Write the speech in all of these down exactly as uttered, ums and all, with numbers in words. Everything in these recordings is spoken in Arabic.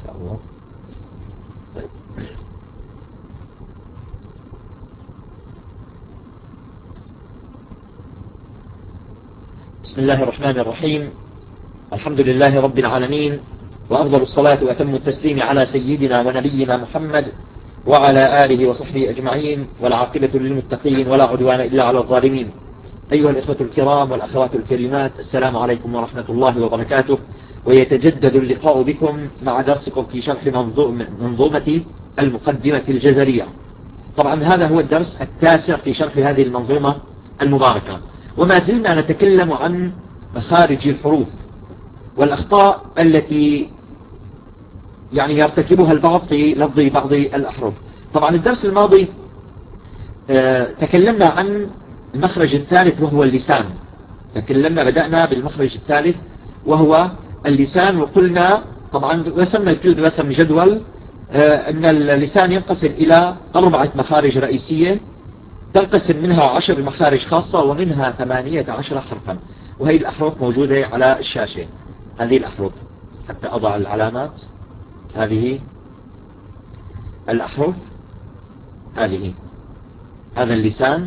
شاء الله. طيب. بسم الله الرحمن الرحيم. الحمد لله رب العالمين، وأفضل الصلاة وأتم التسليم على سيدنا ونبينا محمد وعلى آله وصحبه أجمعين، والعاقبة للمتقين ولا عدوان إلا على الظالمين. أيها الإخوة الكرام والأخوات الكريمات، السلام عليكم ورحمة الله وبركاته. ويتجدد اللقاء بكم مع درسكم في شرح منظومة المقدمة الجزرية. طبعا هذا هو الدرس التاسع في شرح هذه المنظومة المباركة، وما زلنا نتكلم عن مخارج الحروف والأخطاء التي يعني يرتكبها البعض في لفظ بعض الأحرف. طبعا الدرس الماضي آه تكلمنا عن المخرج الثالث وهو اللسان. تكلمنا بدأنا بالمخرج الثالث وهو اللسان، وقلنا طبعا رسمنا الكل رسم جدول آه أن اللسان ينقسم إلى أربعة مخارج رئيسية، تنقسم منها عشر مخارج خاصة، ومنها ثمانية عشر حرفا. وهي الأحرف موجودة على الشاشة، هذه الأحرف حتى أضع العلامات. هذه الأحرف، هذه هذا اللسان.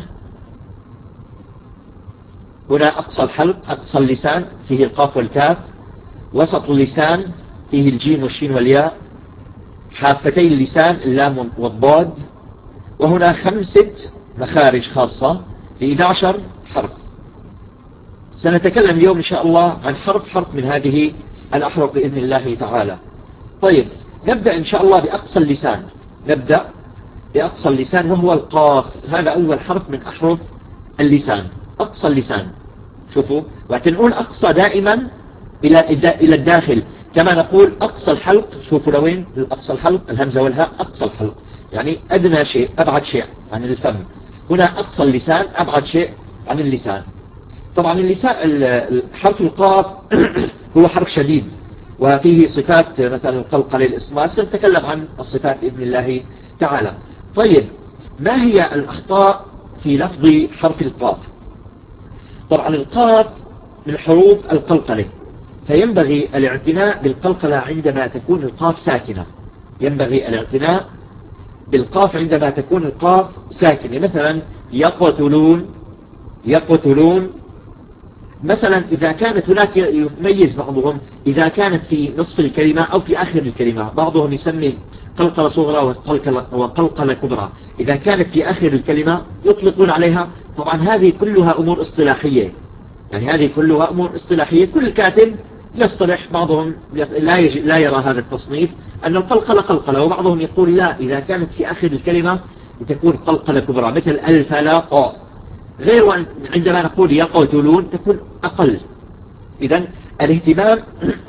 هنا أقصى الحلق، أقصى اللسان فيه القاف والكاف، وسط اللسان فيه الجيم والشين والياء، حافتي اللسان اللام والضاد. وهنا خمسة مخارج خاصة ل إحدى عشرة حرف. سنتكلم اليوم إن شاء الله عن حرف حرف من هذه الأحرف بإذن الله تعالى. طيب، نبدأ إن شاء الله بأقصى اللسان. نبدأ بأقصى اللسان وهو القاف. هذا أول حرف من أحرف اللسان، أقصى اللسان. شوفوا، وتنقول أقصى دائما إلى إلى الداخل، كما نقول أقصى الحلق. شوفوا لوين أقصى الحلق، الهمزة والهاء. أقصى الحلق يعني أدنى شيء، أبعد شيء عن الفم. هنا أقصى اللسان، أبعد شيء عن اللسان. طبعا اللسان، حرف القاف هو حرف شديد، وفيه صفات مثلا القلقلة للإصمات. سنتكلم عن الصفات بإذن الله تعالى. طيب، ما هي الأخطاء في لفظ حرف القاف؟ طبعا القاف من حروف القلقلة، فينبغي الاعتناء بالقلقلة عندما تكون القاف ساكنة. ينبغي الاعتناء بالقاف عندما تكون القاف ساكنة. مثلا يقتلون، يقتلون. مثلا إذا كانت هناك، يميز بعضهم إذا كانت في نصف الكلمة أو في آخر الكلمة. بعضهم يسمي قلقلة صغرى وقلقلة, وقلقلة كبرى. إذا كانت في آخر الكلمة يطلقون عليها. طبعا هذه كلها أمور اصطلاحية، يعني هذه كلها أمور اصطلاحية. كل كاتب يصطلح. بعضهم لا, يجي لا يرى هذا التصنيف أن القلقلة قلقلة، وبعضهم يقول لا، إذا كانت في آخر الكلمة تكون قلقلة كبرى، مثل الفلاق. غير عندما نقول يقتلون تكون أقل. إذن الاهتمام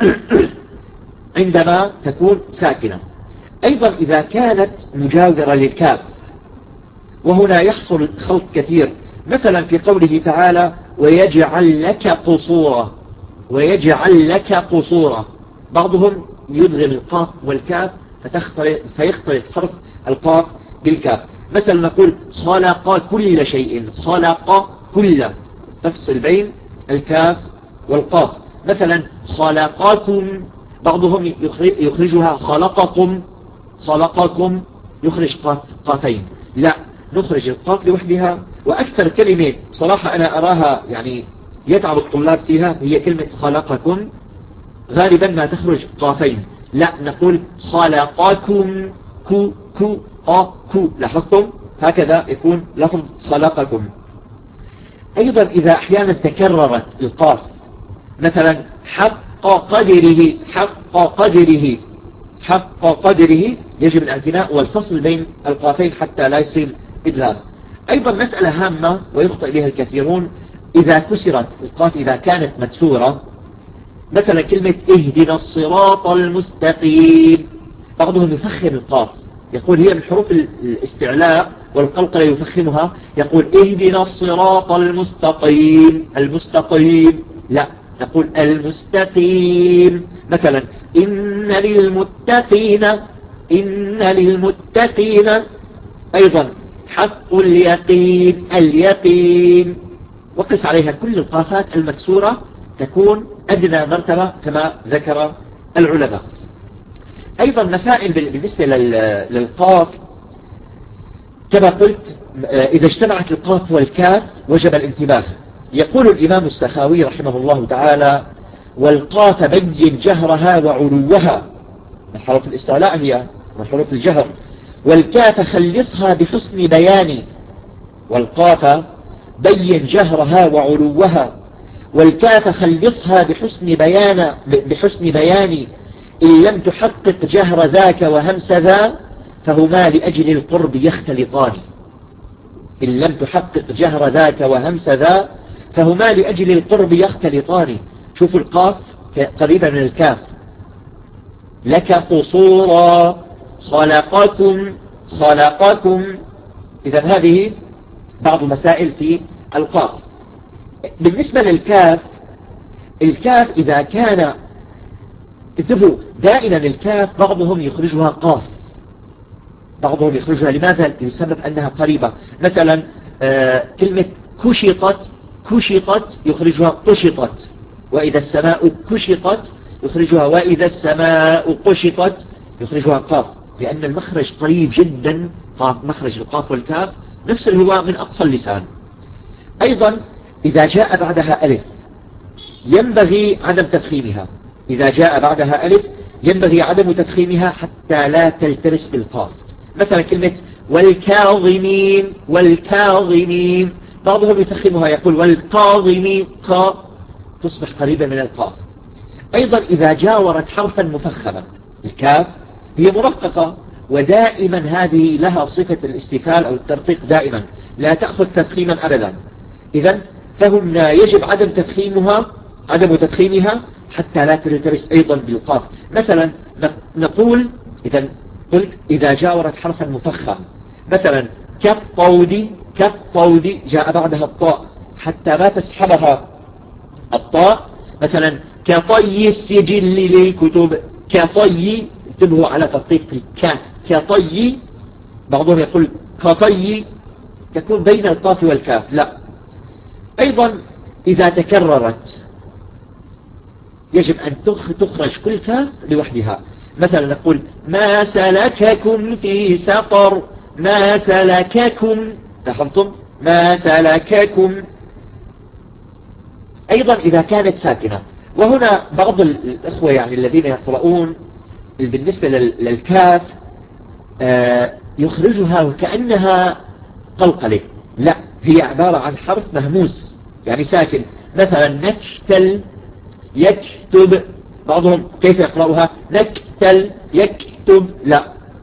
عندما تكون ساكنة. أيضا إذا كانت مجاورة للكاف، وهنا يحصل خلط كثير. مثلا في قوله تعالى ويجعل لك قصورا، ويجعل لك قصورا. بعضهم يدغم القاف والكاف فتختلط فيختلط حرف القاف بالكاف. مثلا نقول خلق كل شيء، خلق كل، تفصل بين الكاف والقاف. مثلا خلقكم، بعضهم يخرجها خلقكم، خلقكم، يخرج قاف قافين. لا، نخرج القاف لوحدها. وأكثر كلمة صراحة أنا أراها يعني يتعب الطلاب فيها هي كلمة خلقكم. غالبا ما تخرج قافين. لا، نقول خلقكم، كو كو آ كو. لاحظتم؟ هكذا يكون لفظ خلقكم. أيضا إذا أحيانا تكررت القاف، مثلا حق قدره، حق قدره، حق قدره، يجب الاعتناء والفصل بين القافين حتى لا يصير إدغام. أيضا مسألة هامة ويخطئ بها الكثيرون، إذا كسرت القاف، إذا كانت مكسورة، مثلا كلمة اهدنا الصراط المستقيم، بعضهم يفخم القاف، يقول هي من حروف الاستعلاء والقلقلة يفخمها، يقول اهدنا الصراط المستقيم، المستقيم. لا، نقول المستقيم. مثلا إن للمتقين، إن للمتقين. أيضا حق اليقين، اليقين. وقس عليها كل القافات المكسورة تكون أدنى مرتبة كما ذكر العلماء. أيضا مسائل بالنسبة للقاف كما قلت إذا اجتمعت القاف والكاف وجب الانتباه. يقول الإمام السخاوي رحمه الله تعالى: والقاف بين جهرها وعلوها، من حروف الاستعلاء هي من حروف الجهر، والكاف خلصها بحسن بيان، والقاف بين جهرها وعلوها، والكاف خلصها بحسن بيان بحسن بيان إن لم تحقق جهر ذاك وهمس ذا فهما لأجل القرب يختلطان. إن لم تحقق جهر ذاك وهمس ذا فهما لأجل القرب يختلطان. شوفوا القاف قريبا من الكاف. لك قصورا، خلقكم خلقكم. إذا هذه بعض مسائل في القاف. بالنسبة للكاف، الكاف إذا كان انتبهوا دائما الكاف بعضهم يخرجها قاف، بعضهم يخرجها لماذا؟ لسبب أنها قريبة. مثلا آه كلمة كشطت كشطت يخرجها قشطت، وإذا السماء كشطت يخرجها وإذا السماء قشطت يخرجها قاف، لأن المخرج قريب جدا. مخرج القاف والكاف نفس الهواء من أقصى اللسان. أيضا إذا جاء بعدها ألف ينبغي عدم تفخيمها. إذا جاء بعدها ألف ينبغي عدم تفخيمها حتى لا تلتبس بالقاف. مثلا كلمة والكاظمين والكاظمين، بعضهم يفخمها يقول والكاظمين، قا تصبح قريبة من القاف. أيضا إذا جاورت حرفا مفخما، الكاف هي مرققة ودائما هذه لها صفة الاستفال أو الترقيق دائما، لا تأخذ تفخيما أبدا. إذن فهنا يجب عدم تفخيمها عدم تفخيمها حتى لا تلتبس أيضا بالقاف. مثلا نقول إذا قلت إذا جاورت حرفا مفخم، مثلا كالطود كالطود جاء بعدها الطاء حتى ما تسحبها الطاء. مثلا كطي السجل للكتب، كطي انتبهوا على ترقيق الكاف، كطي. بعضهم يقول كطي تكون بين القاف والكاف، لا. أيضا إذا تكررت يجب أن تخرج كل كاف لوحدها. مثلا نقول ما سلككم في سقر، ما سلككم، لاحظتم؟ ما سلككم. أيضا إذا كانت ساكنة، وهنا بعض الإخوة يعني الذين يقرؤون بالنسبة للكاف يخرجها وكأنها قلقلة، لا، هي عبارة عن حرف مهموس يعني ساكن. مثلا نكتل يكتب، بعضهم كيف يقرأها؟ نكتل يكتب، لا.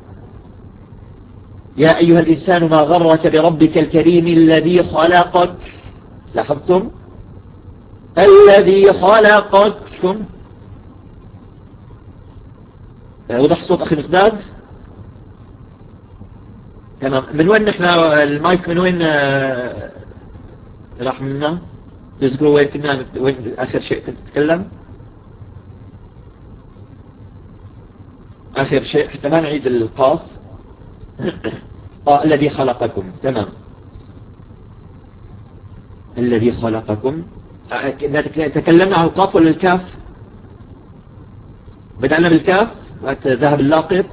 يا أيها الإنسان ما غرك بربك الكريم الذي خلقك، لاحظتم؟ الذي خلقكم. وضح صوت أخي مقداد؟ تمام. من وين نحن المايك؟ من وين راح منا؟ تذكروا وين كنا؟ وين آخر شيء كنت تتكلم؟ آخر شيء حتى ما نعيد القاف. آه الذي خلقكم، تمام. الذي خلقكم. تكلمنا عن القاف ولا الكاف؟ بدأنا بالكاف وقت ذهب اللاقط.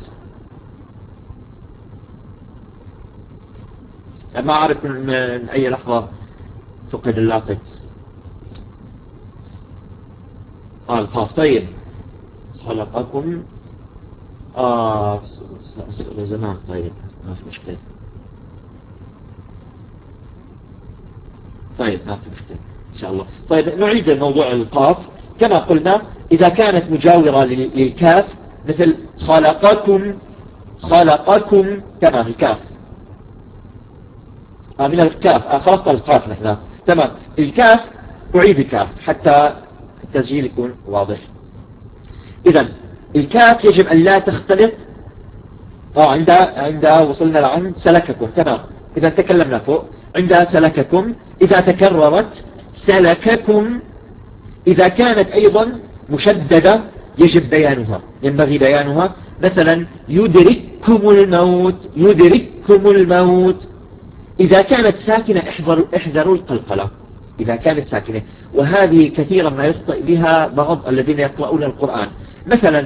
ما أعرف من أي لحظة فقد اللاقط. آه القاف. طيب خلقكم آه زمان. طيب ما في مشكلة. طيب ما في مشكلة إن شاء الله. طيب نعيد موضوع القاف. كما قلنا إذا كانت مجاورة للكاف مثل خلقكم خلقكم، تمام. الكاف آه من الكاف آه خلصت القاف نحن، تمام. الكاف أعيد الكاف حتى التسجيل يكون واضح. إذا الكاف يجب أن لا تختلط. آه عندها عندها وصلنا لعند سلككم، تمام. إذا تكلمنا فوق عندها سلككم. إذا تكررت سلككم. إذا كانت أيضا مشددة يجب بيانها، ينبغي بيانها. مثلا يدرككم الموت، يدرككم الموت. إذا كانت ساكنة احذروا احذروا القلقلة إذا كانت ساكنة، وهذه كثيرا ما يخطئ بها بعض الذين يقرؤون القرآن. مثلا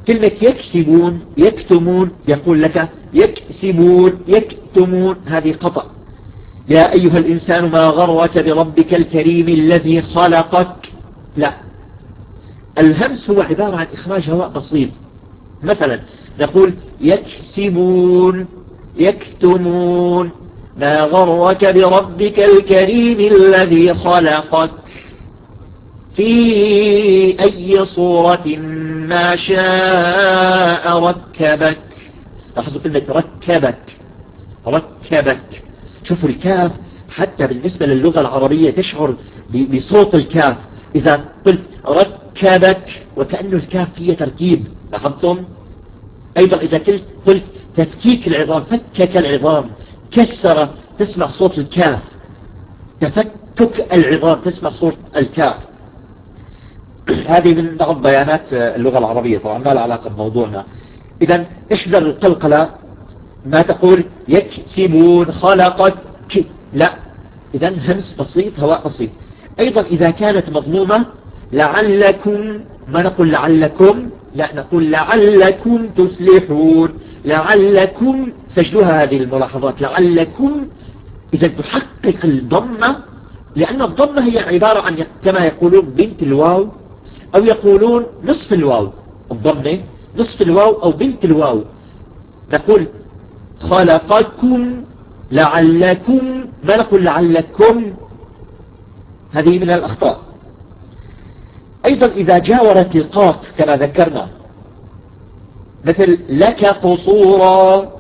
كلمة يكسبون يكتمون يقول لك يكسبون يكتمون، هذه خطأ. يا أيها الإنسان ما غرك بربك الكريم الذي خلقك، لا، الهمس هو عبارة عن إخراج هواء بسيط. مثلا نقول يكسبون يكتمون، ما غرك بربك الكريم الذي خلقك في أي صورة ما شاء ركبك. لاحظوا كلمة ركبك ركبك. شوفوا الكاف حتى بالنسبة للغة العربية تشعر بصوت الكاف إذا قلت ركبك، وكأنه الكاف فيه تركيب. لاحظتم؟ أيضا إذا قلت قلت تفكيك العظام، فكك العظام، كسر، تسمع صوت الكاف. تفكك العظام تسمع صوت الكاف. هذه من بعض بيانات اللغة العربية، طبعا ما لها علاقة بموضوعنا. إذا احذر القلقلة، ما تقول يكسبون خلقك، لا، إذا همس بسيط هواء بسيط. أيضا إذا كانت مضمومة لعلكم، ما نقول لعلكم، لا، نقول لعلكم تفلحون. لعلكم، سجلوها هذه الملاحظات، لعلكم إذا تحقق الضمة، لأن الضمة هي عبارة عن كما يقولون بنت الواو، أو يقولون نصف الواو. الضمة نصف الواو أو بنت الواو. نقول خلقكم لعلكم، ما نقول لعلكم، هذه من الأخطاء. أيضا إذا جاورت القاف كما ذكرنا، مثل لك قصورا،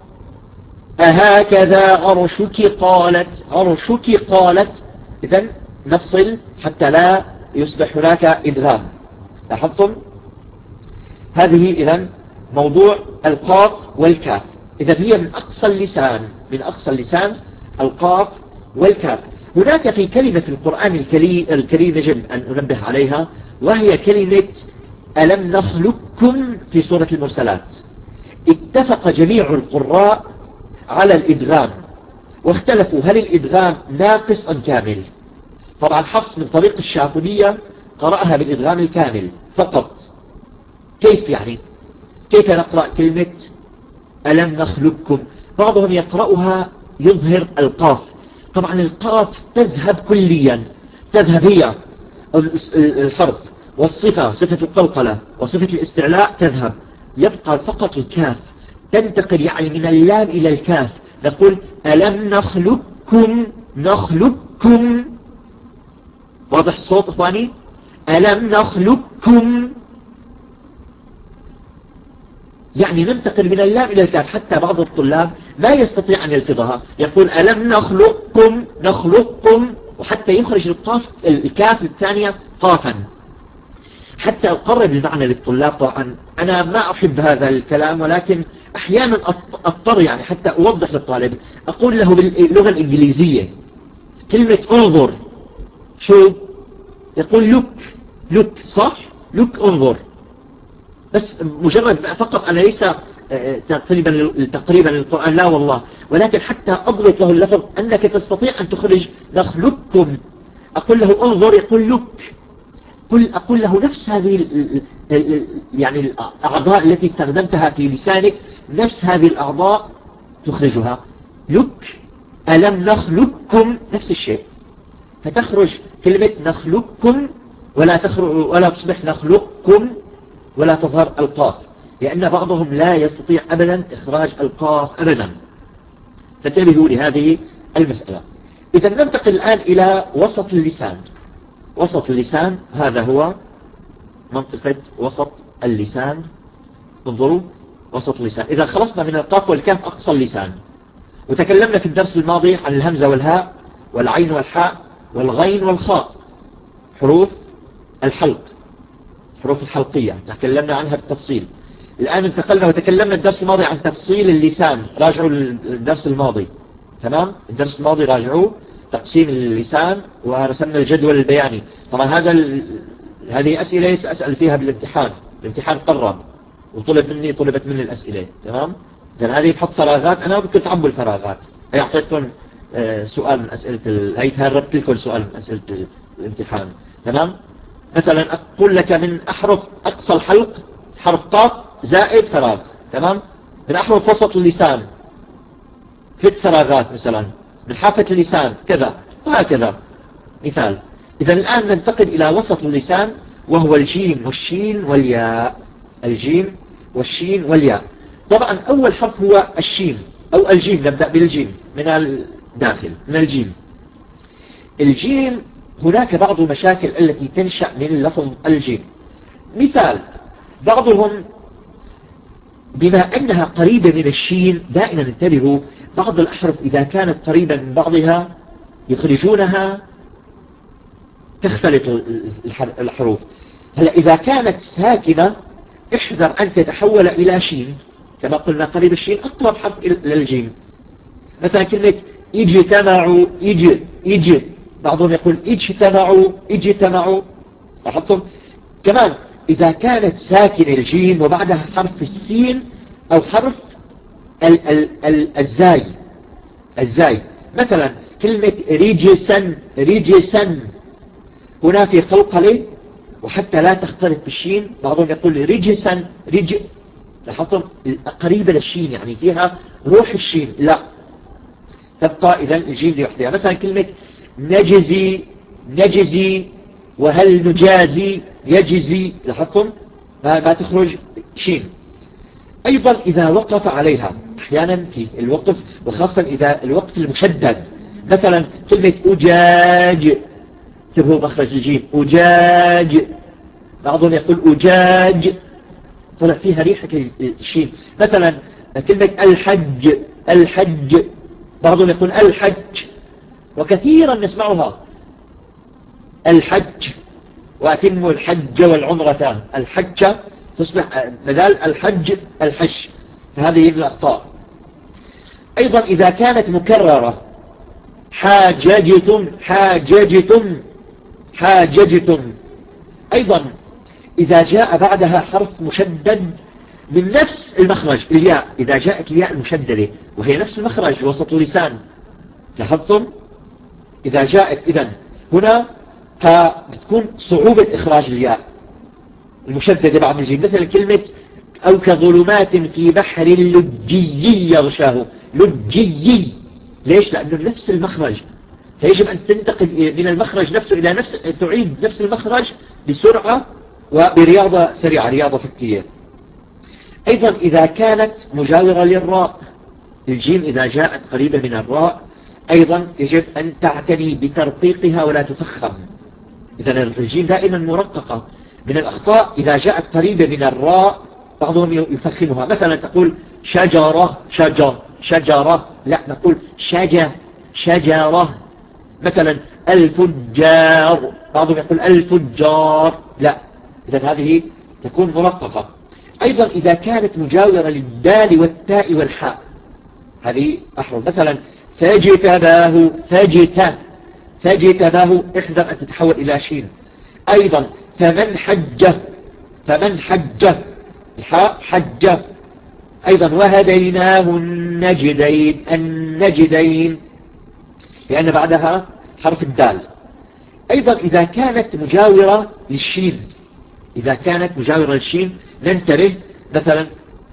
أهكذا عرشك قالت، عرشك قالت، إذن نفصل حتى لا يصبح هناك إدغام. لاحظتم؟ هذه إذن موضوع القاف والكاف. إذن هي من أقصى اللسان، من أقصى اللسان القاف والكاف. هناك في كلمة في القرآن الكريم يجب أن ننبه عليها، وهي كلمة ألم نخلقكم في سورة المرسلات. اتفق جميع القراء على الإدغام، واختلفوا هل الإدغام ناقص أم كامل. طبعا حفص من طريق الشاطبية قرأها بالإدغام الكامل فقط. كيف يعني؟ كيف نقرأ كلمة ألم نخلقكم؟ بعضهم يقرأها يظهر القاف. طبعا القاف تذهب كليا، تذهب هي الحرف والصفة، صفة القلقلة وصفة الاستعلاء تذهب، يبقى فقط الكاف، تنتقل يعني من اللام إلى الكاف. نقول ألم نخلقكم، نخلقكم، واضح الصوت إخواني؟ ألم نخلقكم، يعني ننتقل من اللام إلى الكاف. حتى بعض الطلاب ما يستطيع أن يلفظها، يقول ألم نخلقكم، نخلقكم، وحتى يخرج القاف الكاف الثانية قافا حتى أقرب المعنى للطلاب. طبعا أنا ما أحب هذا الكلام، ولكن أحيانا أضطر يعني حتى أوضح للطالب، أقول له باللغة الإنجليزية كلمة انظر، شو يقول لك، لك صح، لك انظر، بس مجرد فقط. أنا ليس تقريبا تقريبا للقرآن، لا والله، ولكن حتى أضبط له اللفظ أنك تستطيع أن تخرج نخلقكم. أقول له انظر، يقول لك. كل أقول له نفس هذه يعني الأعضاء التي استخدمتها في لسانك، نفس هذه الأعضاء تخرجها. لك، ألم نخلقكم، نفس الشيء، فتخرج كلمة نخلقكم ولا تخرج ولا تصبح نخلقكم ولا تظهر القاف، لأن بعضهم لا يستطيع أبدا إخراج القاف أبدا. فانتبهوا لهذه المسألة. إذا ننتقل الآن إلى وسط اللسان. وسط اللسان هذا هو منطقة وسط اللسان. انظروا وسط اللسان. إذا خلصنا من القاف والكاف أقصى اللسان، وتكلمنا في الدرس الماضي عن الهمزة والهاء والعين والحاء والغين والخاء، حروف الحلق، حروف الحلقية تكلمنا عنها بالتفصيل. الآن انتقلنا وتكلمنا الدرس الماضي عن تفصيل اللسان، راجعوا الدرس الماضي، تمام؟ الدرس الماضي راجعوا تقسيم اللسان ورسمنا الجدول البياني. طبعا هذا ال... هذه أسئلة سأسأل فيها بالامتحان، الامتحان قرب وطلب مني طلبت مني الأسئلة، تمام؟ إذن هذه بحط فراغات، أنا بدكم تعبوا الفراغات. هي أعطيتكم آه سؤال من أسئلة ال... هي تهربت لكم سؤال من أسئلة الامتحان، تمام؟ مثلا أقول لك من أحرف أقصى الحلق حرف طاء زائد فراغ، تمام؟ من أحرف وسط اللسان ثلاث فراغات مثلا، من حافة اللسان كذا وهكذا مثال. إذا الآن ننتقل إلى وسط اللسان وهو الجيم والشين والياء. الجيم والشين والياء. طبعا أول حرف هو الشين أو الجيم، نبدأ بالجيم من الداخل من الجيم. الجيم هناك بعض المشاكل التي تنشأ من لفظ الجيم. مثال، بعضهم بما أنها قريبة من الشين، دائما انتبهوا، بعض الأحرف إذا كانت قريبة من بعضها يخرجونها تختلط الحروف. هلا إذا كانت ساكنة احذر أن تتحول إلى شين، كما قلنا قريب الشين أقرب حرف للجيم. مثلا كلمة اجتمعوا، اج اج بعضهم يقول اجتمعوا اجتمعوا، لاحظتم؟ كمان إذا كانت ساكن الجيم وبعدها حرف السين أو حرف ال ال ال الزاي الزاي مثلا كلمة رجسا رجسا، هنا في قلقلة، وحتى لا تختلط بالشين بعضهم يقول رجسا رج، لاحظتم؟ قريبة للشين يعني فيها روح الشين، لا تبقى إذا الجيم لوحدها. مثلا كلمة نجزي نجزي وهل نجازي يجزي، لاحظتم؟ ما, ما تخرج شين. أيضا إذا وقف عليها أحيانا في الوقف، وخاصة إذا الوقف المشدد، مثلا كلمة أجاج، انتبهوا مخرج الجيم أجاج، بعضهم يقول أجاج طلع فيها ريحة الشين. مثلا كلمة الحج الحج، بعضهم يقول الحج، وكثيرا نسمعها الحج، وأتموا الحج والعمرة، الحج تصبح بدال الحج الحج، فهذه الأخطاء. أيضا إذا كانت مكررة حاججتم حاججتم حاججتم. أيضا إذا جاء بعدها حرف مشدد من نفس المخرج، الياء، إذا جاءت الياء المشددة وهي نفس المخرج وسط اللسان، لاحظتم؟ إذا جاءت إذن هنا فبتكون صعوبة إخراج الياء المشددة بعد الجيم. مثل كلمة أو كظلمات في بحر لجي يغشاه، لجي، ليش؟ لأنه نفس المخرج، فيجب أن تنتقل من المخرج نفسه إلى نفس، تعيد نفس المخرج بسرعة وبرياضة سريعة، رياضة فكية. أيضا إذا كانت مجاورة للراء، الجيم إذا جاءت قريبة من الراء أيضا يجب أن تعتني بترقيقها ولا تفخم. إذا الجيم دائما مرققة. من الأخطاء إذا جاءت قريبة من الراء بعضهم يفخمها، مثلا تقول شجرة شجر شجرة، لا نقول شجر شجرة. مثلا الفجار، بعضهم يقول الفجار، لا، إذا هذه تكون مرققة. أيضا إذا كانت مجاورة للدال والتاء والحاء، هذه أحرف، مثلا فاجتباه فاجت فاجتباه، احذر أن تتحول إلى شين. أيضا فمن حجه فمن حجه، الحاء حجه. أيضا وهديناه النجدين النجدين، لأن بعدها حرف الدال. أيضا إذا كانت مجاورة للشين، إذا كانت مجاورة للشين ننتبه، مثلا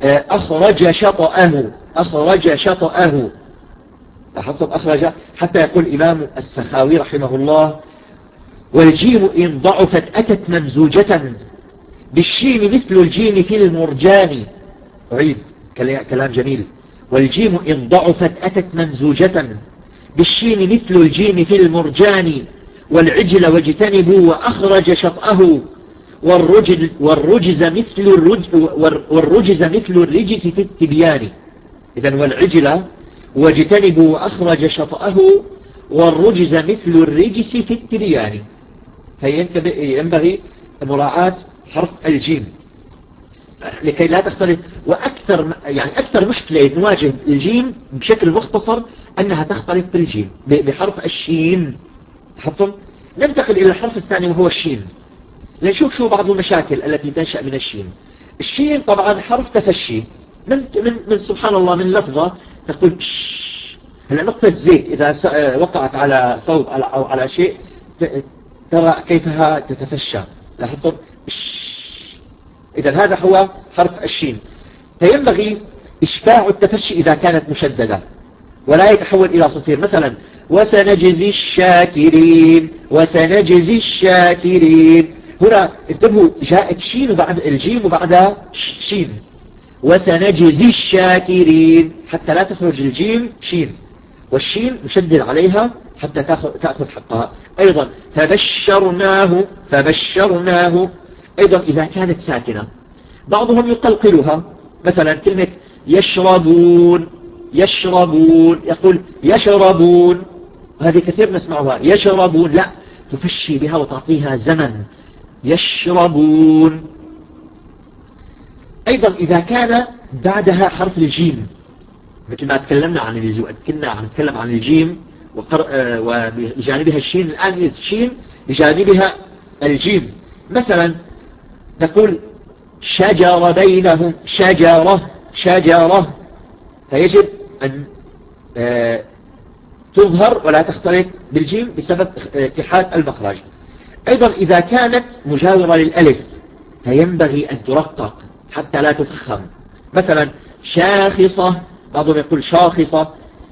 أخرج شطأه أخرج شطأه، لاحظتم أخرج، حتى يقول الإمام السخاوي رحمه الله والجيم إن ضعفت أتت ممزوجة بالشين مثل الجيم في المرجان. أعيد كلام جميل، والجيم إن ضعفت أتت ممزوجة بالشين مثل الجيم في المرجان، والعجل واجتنبوا وأخرج شطأه، والرجل والرجز مثل الرج والرجز مثل الرجس في التبيان. إذن والعجل واجتنبوا وأخرج شطأه، والرجز مثل الرجس في التبيان. فينبغي مراعاة حرف الجيم لكي لا تختلط. وأكثر يعني أكثر مشكلة نواجه الجيم بشكل مختصر أنها تختلط بالجيم بحرف الشين. حطم. ننتقل إلى الحرف الثاني وهو الشين، لنشوف شو بعض المشاكل التي تنشأ من الشين. الشين طبعا حرف تفشي، من, من, من سبحان الله من لفظة تقول شش. هلا نقطة زيت إذا وقعت على ثوب أو على شيء ترى كيفها تتفشى، لاحظتم إذا هذا هو حرف الشين. فينبغي إشباع التفشي إذا كانت مشددة ولا يتحول إلى صفير. مثلا وسنجزي الشاكرين، وسنجزي الشاكرين. هنا انتبهوا، جاءت شين وبعد الجيم وبعدها شين، وسنجزي الشاكرين، حتى لا تخرج الجيم شين، والشين نشدد عليها حتى تأخذ حقها. أيضا فبشرناه، فبشرناه أيضا إذا كانت ساكنة. بعضهم يقلقلها، مثلا كلمة يشربون، يشربون، يقول يشربون، هذه كثير نسمعها، يشربون، لا، تفشي بها وتعطيها زمن، يشربون. أيضا إذا كان بعدها حرف الجيم، مثل ما تكلمنا عن الجيم، كنا عن نتكلم عن الجيم وبجانبها الشين، الآن الشين بجانبها الجيم. مثلا نقول شجر بينهم، شجرة، شجرة، فيجب أن آه تظهر ولا تختلط بالجيم بسبب اتحاد المخرج. أيضا إذا كانت مجاورة للألف فينبغي أن ترقق حتى لا تفخم. مثلا شاخصة، بعضهم يقول شاخصة،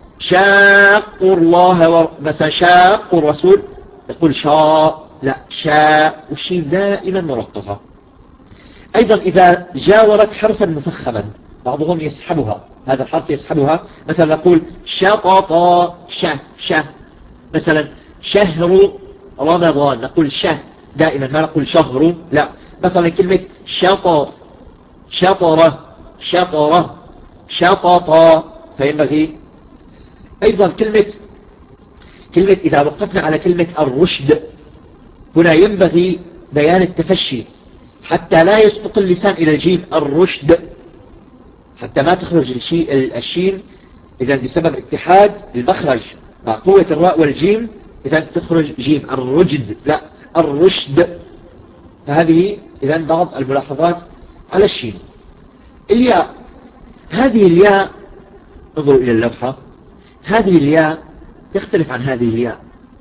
شاق الله و... مثلا شاق الرسول يقول شاء، لا، شاء، والشين دائما مرققة. أيضا إذا جاورت حرفا مفخما بعضهم يسحبها، هذا الحرف يسحبها، مثلا نقول شططا، ش ش، مثلا شهر رمضان نقول شه دائما، ما نقول شهر، لا. مثلا كلمة شطر، شطرة، شطرة، شططا، فينبغي. أيضا كلمة كلمة إذا وقفنا على كلمة الرشد، هنا ينبغي بيان التفشي حتى لا يسبق اللسان إلى الجيم، الرشد، حتى ما تخرج الشين إذا بسبب اتحاد المخرج مع قوة الراء والجيم، إذا تخرج جيم، الرجد، لا، الرشد. فهذه إذا بعض الملاحظات على الشين. الياء، هذه الياء انظروا إلى اللوحة، هذه الياء تختلف عن هذه الياء.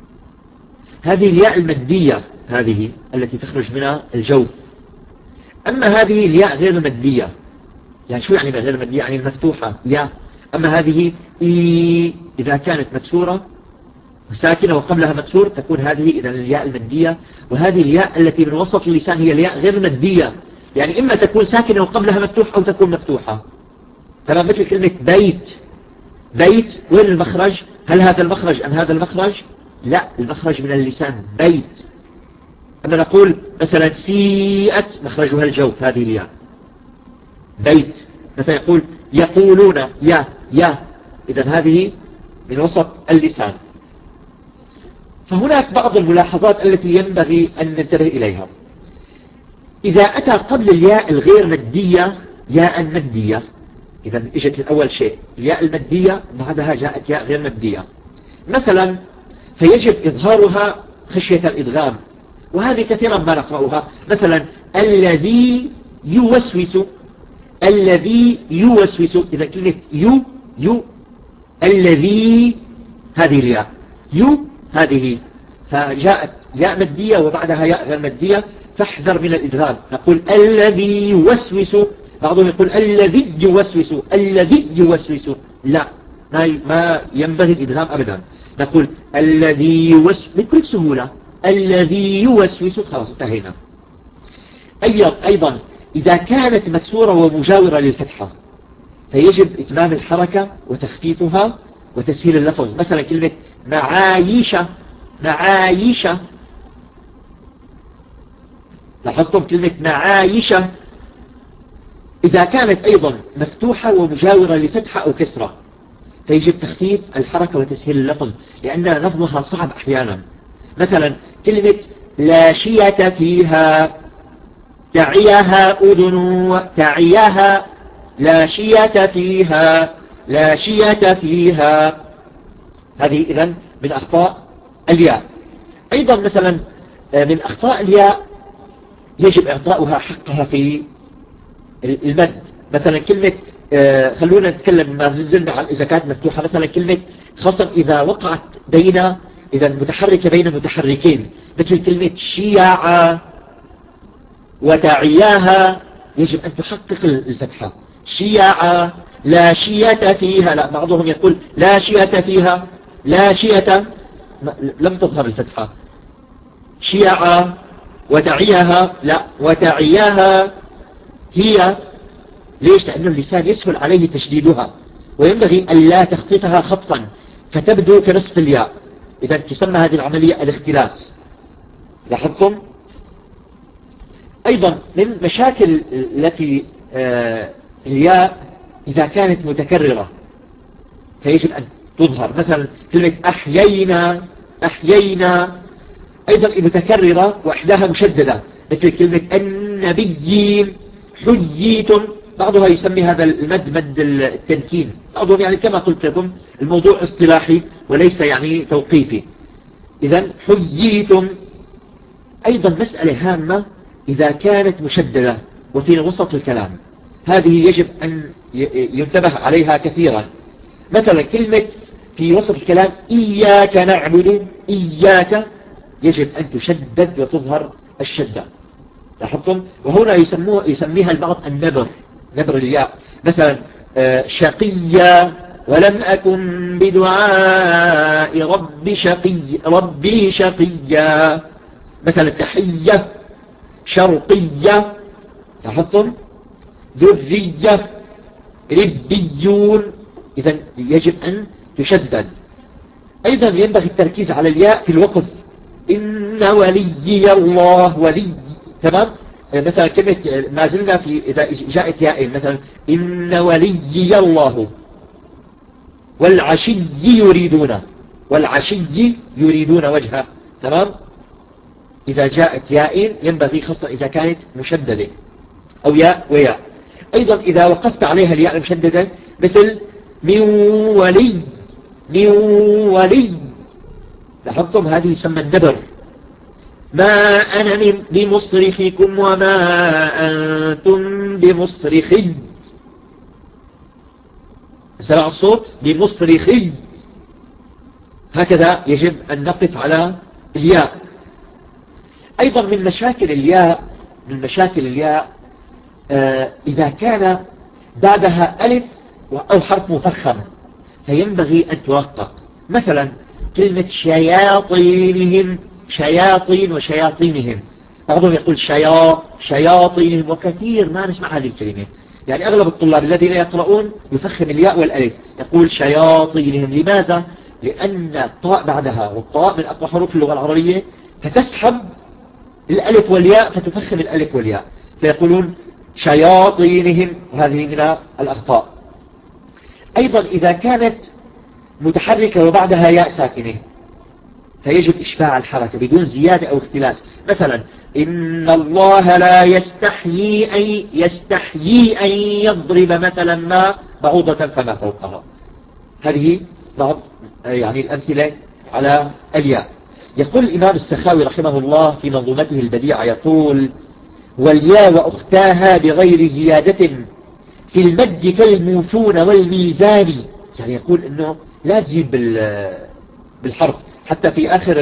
هذه الياء المادية، هذه التي تخرج منها الجوف، أما هذه الياء غير المادية. يعني شو يعني غير المادية؟ يعني المفتوحة ياء. أما هذه إي إذا كانت مكسورة ساكنة وقبلها مكسور تكون هذه إذا الياء المادية. وهذه الياء التي من وسط اللسان هي الياء غير المادية، يعني إما تكون ساكنة وقبلها مفتوح أو تكون مفتوحة. تمام، مثل كلمة بيت، بيت وين المخرج؟ هل هذا المخرج أم هذا المخرج؟ لا، المخرج من اللسان بيت. أما نقول مثلا سيئت مخرجها الجوف، هذه الياء بيت. مثلا يقول يقولون، يا يا، إذا هذه من وسط اللسان. فهناك بعض الملاحظات التي ينبغي أن ننتبه إليها. إذا أتى قبل الياء الغير مادية ياء مادية، إذا إجت الأول شيء الياء المادية، بعدها جاءت ياء غير مادية مثلا، فيجب إظهارها خشية الإدغام، وهذه كثيرا ما نقرأها. مثلا الذي يوسوس، الذي يوسوس، إذا كلمة يو يو، الذي، هذه الياء، يو هذه، فجاءت ياء مادية وبعدها ياء غير مادية، فاحذر من الإدغام. نقول الذي يوسوس، بعضهم يقول الذي يوسوس، الذي يوسوس، لا، ما ما ينبغي الإدغام أبدا. نقول الذي يوسوس بكل سهولة، الذي يوسوس، خلاص انتهينا. أيضا إذا كانت مكسورة ومجاورة للفتحة فيجب إتمام الحركة وتخفيفها وتسهيل اللفظ. مثلا كلمة معايشة، معايشة، لاحظتم كلمة معايشة إذا كانت أيضا مفتوحة ومجاورة لفتحة أو كسرة فيجب تخفيف الحركة وتسهيل اللفظ، لأن لفظها صعب أحيانا. مثلا كلمة لا شية فيها، تعيها أذن، تعيها، لا شية فيها، لا شية فيها، هذه إذن من أخطاء الياء. أيضا مثلا من أخطاء الياء يجب إعطاؤها حقها في المد. مثلا كلمة آه خلونا نتكلم ما زلنا عن إذا كانت مفتوحة، مثلا كلمة خاصة إذا وقعت بين، إذا متحركة بين متحركين، مثل كلمة شيعة وتعياها، يجب أن تحقق الفتحة. شيعة لا شية فيها، لا، بعضهم يقول لا شية فيها، لا شية لم تظهر الفتحة. شيعة وتعيها، لا، وتعيها هي. ليش؟ لأن اللسان يسهل عليه تشديدها، وينبغي أن لا تخطفها خطفا فتبدو كنصف الياء. إذا تسمى هذه العملية الاختلاس. لاحظتم؟ أيضا من مشاكل التي آه الياء إذا كانت متكررة فيجب أن تظهر. مثلا كلمة أحيينا، أحيينا أيضا متكررة وإحداها مشددة، مثل كلمة النبيين، حييتم. بعضها يسمي هذا المد مد التنكين، بعضهم يعني كما قلت لكم الموضوع اصطلاحي وليس يعني توقيفي. إذن حييتم. أيضا مسألة هامة إذا كانت مشددة وفي وسط الكلام، هذه يجب أن ينتبه عليها كثيرا. مثلا كلمة في وسط الكلام إياك نعبد، إياك يجب أن تشدد وتظهر الشدة. لاحظتم؟ وهنا يسموه يسميها البعض النبر، نبر الياء. مثلا شقيا ولم أكن بدعاء ربي شقي ربي شقيا. مثلا تحية شرقية. لاحظتم؟ ذرية ربيون. إذا يجب أن تشدد. أيضا ينبغي التركيز على الياء في الوقف. إن وليي الله ولي. تمام؟ مثلا كلمة ما زلنا في إذا جاءت ياء، مثلا إن وليي الله والعشي يريدون، والعشي يريدون وجهه. تمام؟ إذا جاءت ياء ينبغي خاصة إذا كانت مشددة أو ياء وياء. أيضا إذا وقفت عليها الياء المشددة مثل من ولي، من ولي. لاحظتم؟ هذه يسمى النبر. ما أنا بمصرخكم وما أنتم بمصرخي. سمع الصوت؟ بمصرخي. هكذا يجب أن نقف على الياء. أيضا من مشاكل الياء من مشاكل الياء آه إذا كان بعدها ألف أو حرف مفخم فينبغي أن ترقق. مثلا كلمة شياطينهم، شياطين وشياطينهم. بعضهم يقول شيا شياطينهم، وكثير ما نسمع هذه الكلمة. يعني أغلب الطلاب الذين يقرؤون يفخم الياء والألف، يقول شياطينهم. لماذا؟ لأن الطاء بعدها، والطاء من أقوى حروف اللغة العربية، فتسحب الألف والياء فتفخم الألف والياء، فيقولون شياطينهم، وهذه من الأخطاء. أيضا إذا كانت متحركة وبعدها ياء ساكنة فيجب إشباع الحركة بدون زيادة أو اختلاس. مثلا إن الله لا يستحيي أن يستحيي أن يضرب مثلا ما بعوضة فما فوقها. هذه بعض يعني الأمثلة على الياء. يقول الإمام السخاوي رحمه الله في منظومته البديعة، يقول والياء وأختاها بغير زيادة في المد كالموتون والميزان. يعني يقول أنه لا تزيد بالحرف. حتى في آخر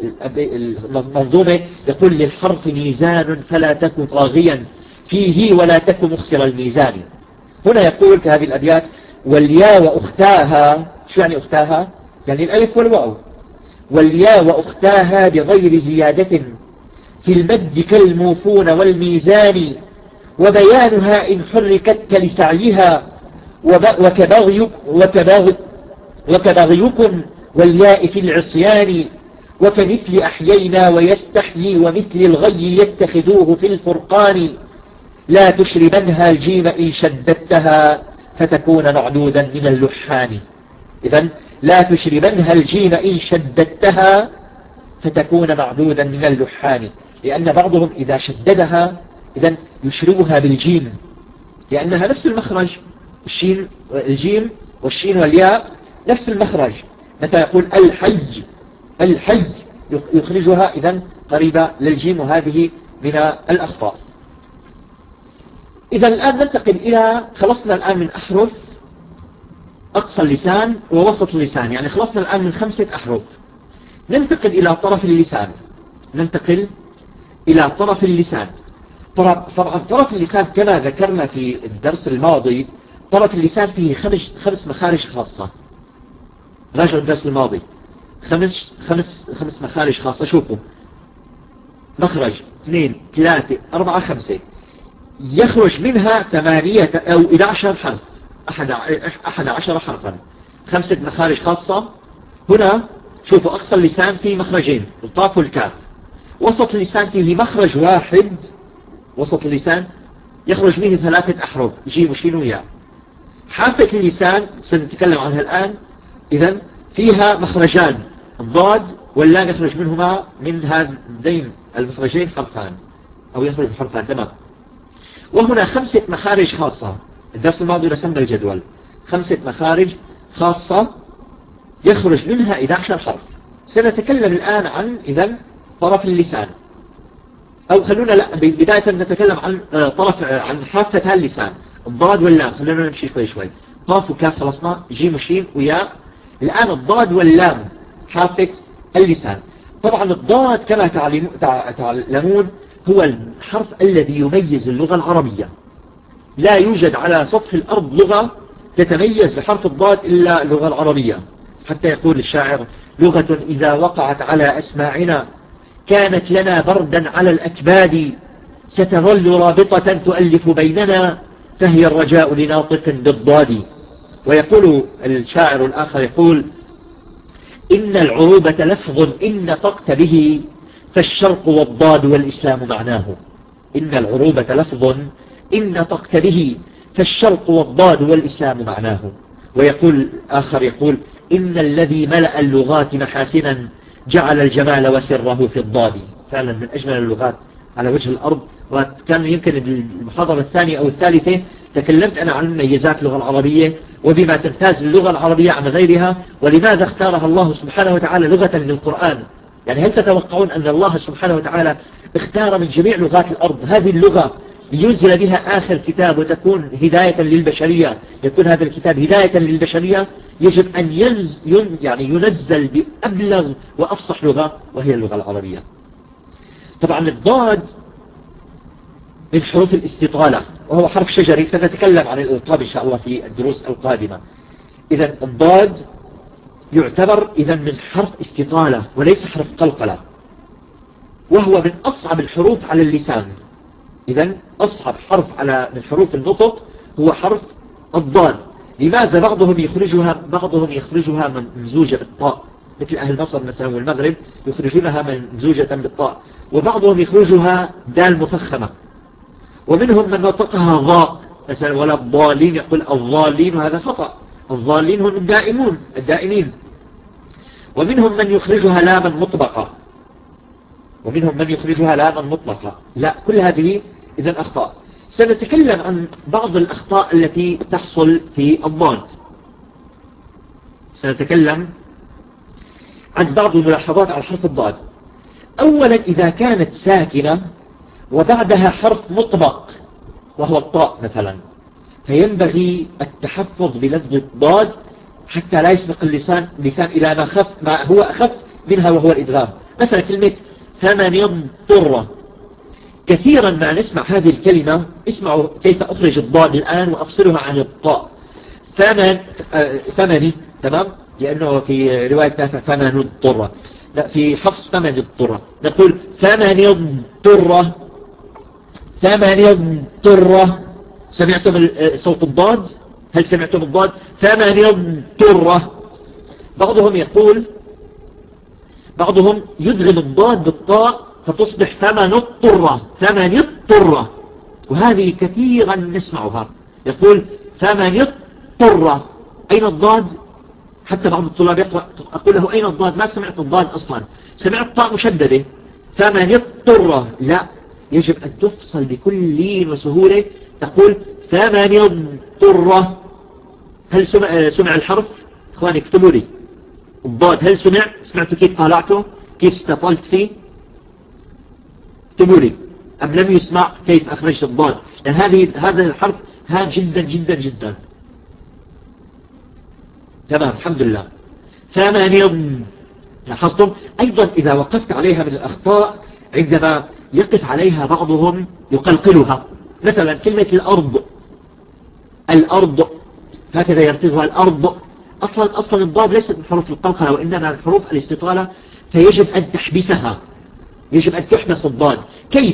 المنظومة يقول للحرف ميزان فلا تكن طاغيا فيه ولا تكن مخسر الميزان. هنا يقول في هذه الأبيات والياء وأختاها. شو يعني أختاها؟ يعني الألف والواو. والياء وأختاها بغير زيادة في المد كالموفون والميزان، وبيانها إن حركت كلسعيها وكبغيك وكبغ وكبغيكم والياء في العصيان، وكمثل أحيينا ويستحيي ومثل الغي يتخذوه في الفرقان، لا تشربنها الجيم إن شددتها فتكون معدودا من اللحان. إذن لا تشربنها الجيم إن شددتها فتكون معدودا من اللحان، لأن بعضهم إذا شددها إذن يشربها بالجيم لأنها نفس المخرج. الشين الجيم والشين والياء نفس المخرج. متى يقول الحي، الحي يخرجها إذن قريبة للجيم، وهذه من الأخطاء. إذا الآن ننتقل إلى خلصنا الآن من أحرف أقصى اللسان ووسط اللسان، يعني خلصنا الآن من خمسة أحرف. ننتقل إلى طرف اللسان ننتقل إلى طرف اللسان طبعا طرف اللسان كما ذكرنا في الدرس الماضي، طرف اللسان فيه خمس, خمس مخارج خاصة. راجعوا الدرس الماضي، خمس, خمس, خمس مخارج خاصة. شوفوا، مخرج اثنين ثلاثة أربعة خمسة، يخرج منها ثمانية أو إحدى عشر حرف، أحد عشر حرفا، خمسة مخارج خاصة. هنا شوفوا أقصى اللسان فيه مخرجين، الطاف والكاف. وسط اللسان فيه مخرج واحد، وسط اللسان يخرج منه ثلاثة أحرف، جيم وشين وياء. حافة اللسان سنتكلم عنها الآن. إذن فيها مخرجان، الضاد واللام، يخرج منهما من هذين المخرجين حرفان أو يخرج حرفان. تمام. وهنا خمسة مخارج خاصة. الدرس الماضي رسمنا الجدول، خمسة مخارج خاصة يخرج منها إحدى عشر حرف. سنتكلم الآن عن إذن طرف اللسان، أو خلونا لا بداية نتكلم عن طرف عن حافة اللسان، الضاد واللام. خلونا نمشي شوي شوي. قاف وكاف خلصنا، جيم وشين وياء. الآن الضاد واللام حافة اللسان. طبعا الضاد كما تعلمون هو الحرف الذي يميز اللغة العربية. لا يوجد على سطح الأرض لغة تتميز بحرف الضاد إلا اللغة العربية. حتى يقول الشاعر: لغة إذا وقعت على أسماعنا كانت لنا بردا على الأكباد، ستظل رابطة تؤلف بيننا، فهي الرجاء لناطق بالضاد. ويقول الشاعر الآخر يقول: إن العروبة لفظ إن نطقت به، فالشرق والضاد والإسلام معناه. إن العروبة لفظ إن نطقت به، فالشرق والضاد والإسلام معناه. ويقول آخر يقول: إن الذي ملأ اللغات محاسنا جعل الجمال وسره في الضاد. فعلا من أجمل اللغات على وجه الأرض. وكان يمكن المحاضرة الثانية أو الثالثة تكلمت أنا عن مميزات اللغة العربية وبما تمتاز اللغة العربية عن غيرها، ولماذا اختارها الله سبحانه وتعالى لغة للقرآن. يعني هل تتوقعون أن الله سبحانه وتعالى اختار من جميع لغات الأرض هذه اللغة لينزل بها آخر كتاب وتكون هداية للبشرية، يكون هذا الكتاب هداية للبشرية؟ يجب أن ينز يعني ينزل بأبلغ وأفصح لغة وهي اللغة العربية. طبعا الضاد من حروف الاستطالة وهو حرف شجري، سنتكلم عن الإلقاب إن شاء الله في الدروس القادمة. إذن الضاد يعتبر إذن من حرف استطالة وليس حرف قلقلة، وهو من أصعب الحروف على اللسان. إذن أصعب حرف على من حروف النطق هو حرف الضاد. لماذا؟ بعضهم يخرجها بعضهم يخرجها ممزوجة بالطاء، مثل أهل مصر مثلا والمغرب يخرجونها ممزوجة بالطاء، وبعضهم يخرجها دال مفخمة، ومنهم من نطقها ضاء مثلا، ولا الضالين يقول الضالين، وهذا خطأ. الضالين هم الدائمون الدائمين. ومنهم من يخرجها لاما مطبقة، ومنهم من يخرجها لاما مطلقة. لا، كل هذه إذن أخطاء. سنتكلم عن بعض الأخطاء التي تحصل في الضاد. سنتكلم عن بعض الملاحظات على حرف الضاد. أولا، إذا كانت ساكنة وبعدها حرف مطبق وهو الطاء مثلا، فينبغي التحفظ بلفظ الضاد حتى لا يسبق اللسان اللسان إلى ما خف ما هو أخف منها وهو الإدغام. مثلا كلمة ثمن طرة، كثيرا ما نسمع هذه الكلمة. اسمعوا كيف أخرج الضاد الآن وأفصلها عن الطاء. ثمن ثمني، تمام، لأنه في رواية نافع ثمن الطرة، لا، في حفص ثمن الطرة نقول ثمن طرة، ثمن طرة. سمعتم صوت الضاد؟ هل سمعتم الضاد؟ ثمن طرة. بعضهم يقول بعضهم يدغم الضاد بالطاء فتصبح ثمن الطرة، ثمن الطرة، وهذه كثيرا نسمعها. يقول ثمن الطرة، أين الضاد؟ حتى بعض الطلاب يقرأ أقول له أين الضاد؟ ما سمعت الضاد أصلا، سمعت طاء مشددة. ثمن الطرة، لا، يجب أن تفصل بكل لين وسهولة. تقول ثمن الطرة. هل سمع, سمع الحرف؟ إخواني اكتبوا لي الضاد، هل سمع؟ سمعتوا كيف طالعته؟ كيف استطلت فيه؟ اكتبوا لي. أم لم يسمع كيف أخرجت الضاد؟ لأن هذه هذا الحرف هام جدا جدا جدا. تمام، الحمد لله. ثمن، لاحظتم؟ أيضا إذا وقفت عليها من الأخطاء عندما يقف عليها بعضهم يقلقلها. مثلا كلمة الأرض، الأرض هكذا يرتبها الأرض، أصلا أصلا الضاد ليست من حروف القلقلة وإنما من حروف الاستطالة، فيجب أن تحبسها، يجب أن تحبس الضاد. كيف؟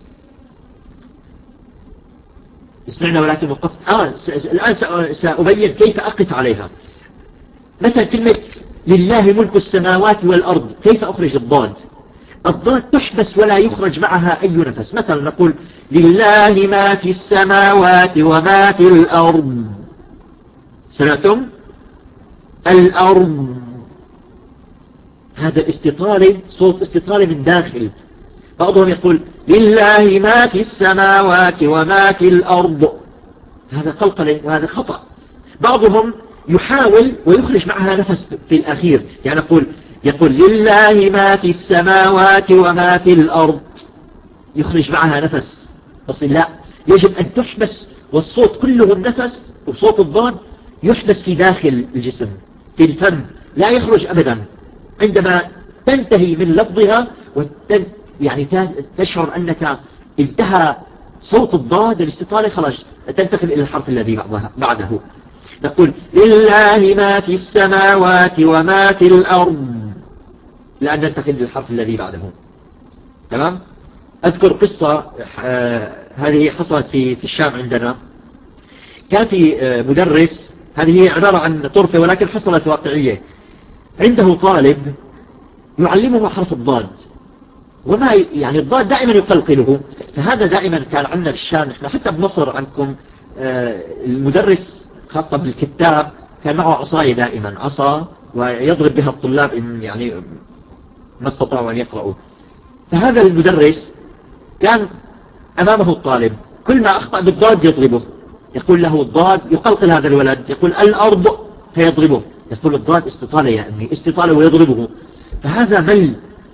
اسمعنا ولكن وقفت. آه الآن سأبين كيف أقف عليها. مثلا كلمة لله ملك السماوات والأرض، كيف أخرج الضاد؟ الضاد تحبس ولا يخرج معها أي نفس. مثلا نقول لله ما في السماوات وما في الأرض، سمعتم؟ الأرض، هذا الاستطالة صوت استطالة من داخل. بعضهم يقول لله ما في السماوات وما في الأرض، هذا قلقلة وهذا خطأ. بعضهم يحاول ويخرج معها نفس في الأخير، يعني يقول يقول لله ما في السماوات وما في الأرض، يخرج معها نفس، بس لا، يجب أن تحبس، والصوت كله نفس، وصوت الضاد يحبس في داخل الجسم في الفم، لا يخرج أبدا. عندما تنتهي من لفظها وتن يعني تشعر أنك انتهى صوت الضاد الاستطالة، خلاص تنتقل إلى الحرف الذي بعده. نقول لله ما في السماوات وما في الأرض، لأن ننتقل إلى الحرف الذي بعده. تمام؟ أذكر قصة آه هذه حصلت في في الشام عندنا. كان في آه مدرس، هذه هي عبارة عن طرفة ولكن حصلت واقعية. عنده طالب يعلمه حرف الضاد، وما يعني الضاد دائما يقلقله، فهذا دائما كان عندنا في الشام، احنا حتى بمصر عندكم آه المدرس خاصة بالكتاب كان معه عصاية دائما، عصا ويضرب بها الطلاب إن يعني ما استطاعوا أن يقرأوا. فهذا المدرس كان أمامه الطالب، كل ما أخطأ بالضاد يضربه، يقول له الضاد، يقلقل هذا الولد، يقول الأرض فيضربه، يقول الضاد استطالة يا أمي، استطالة، ويضربه. فهذا مل،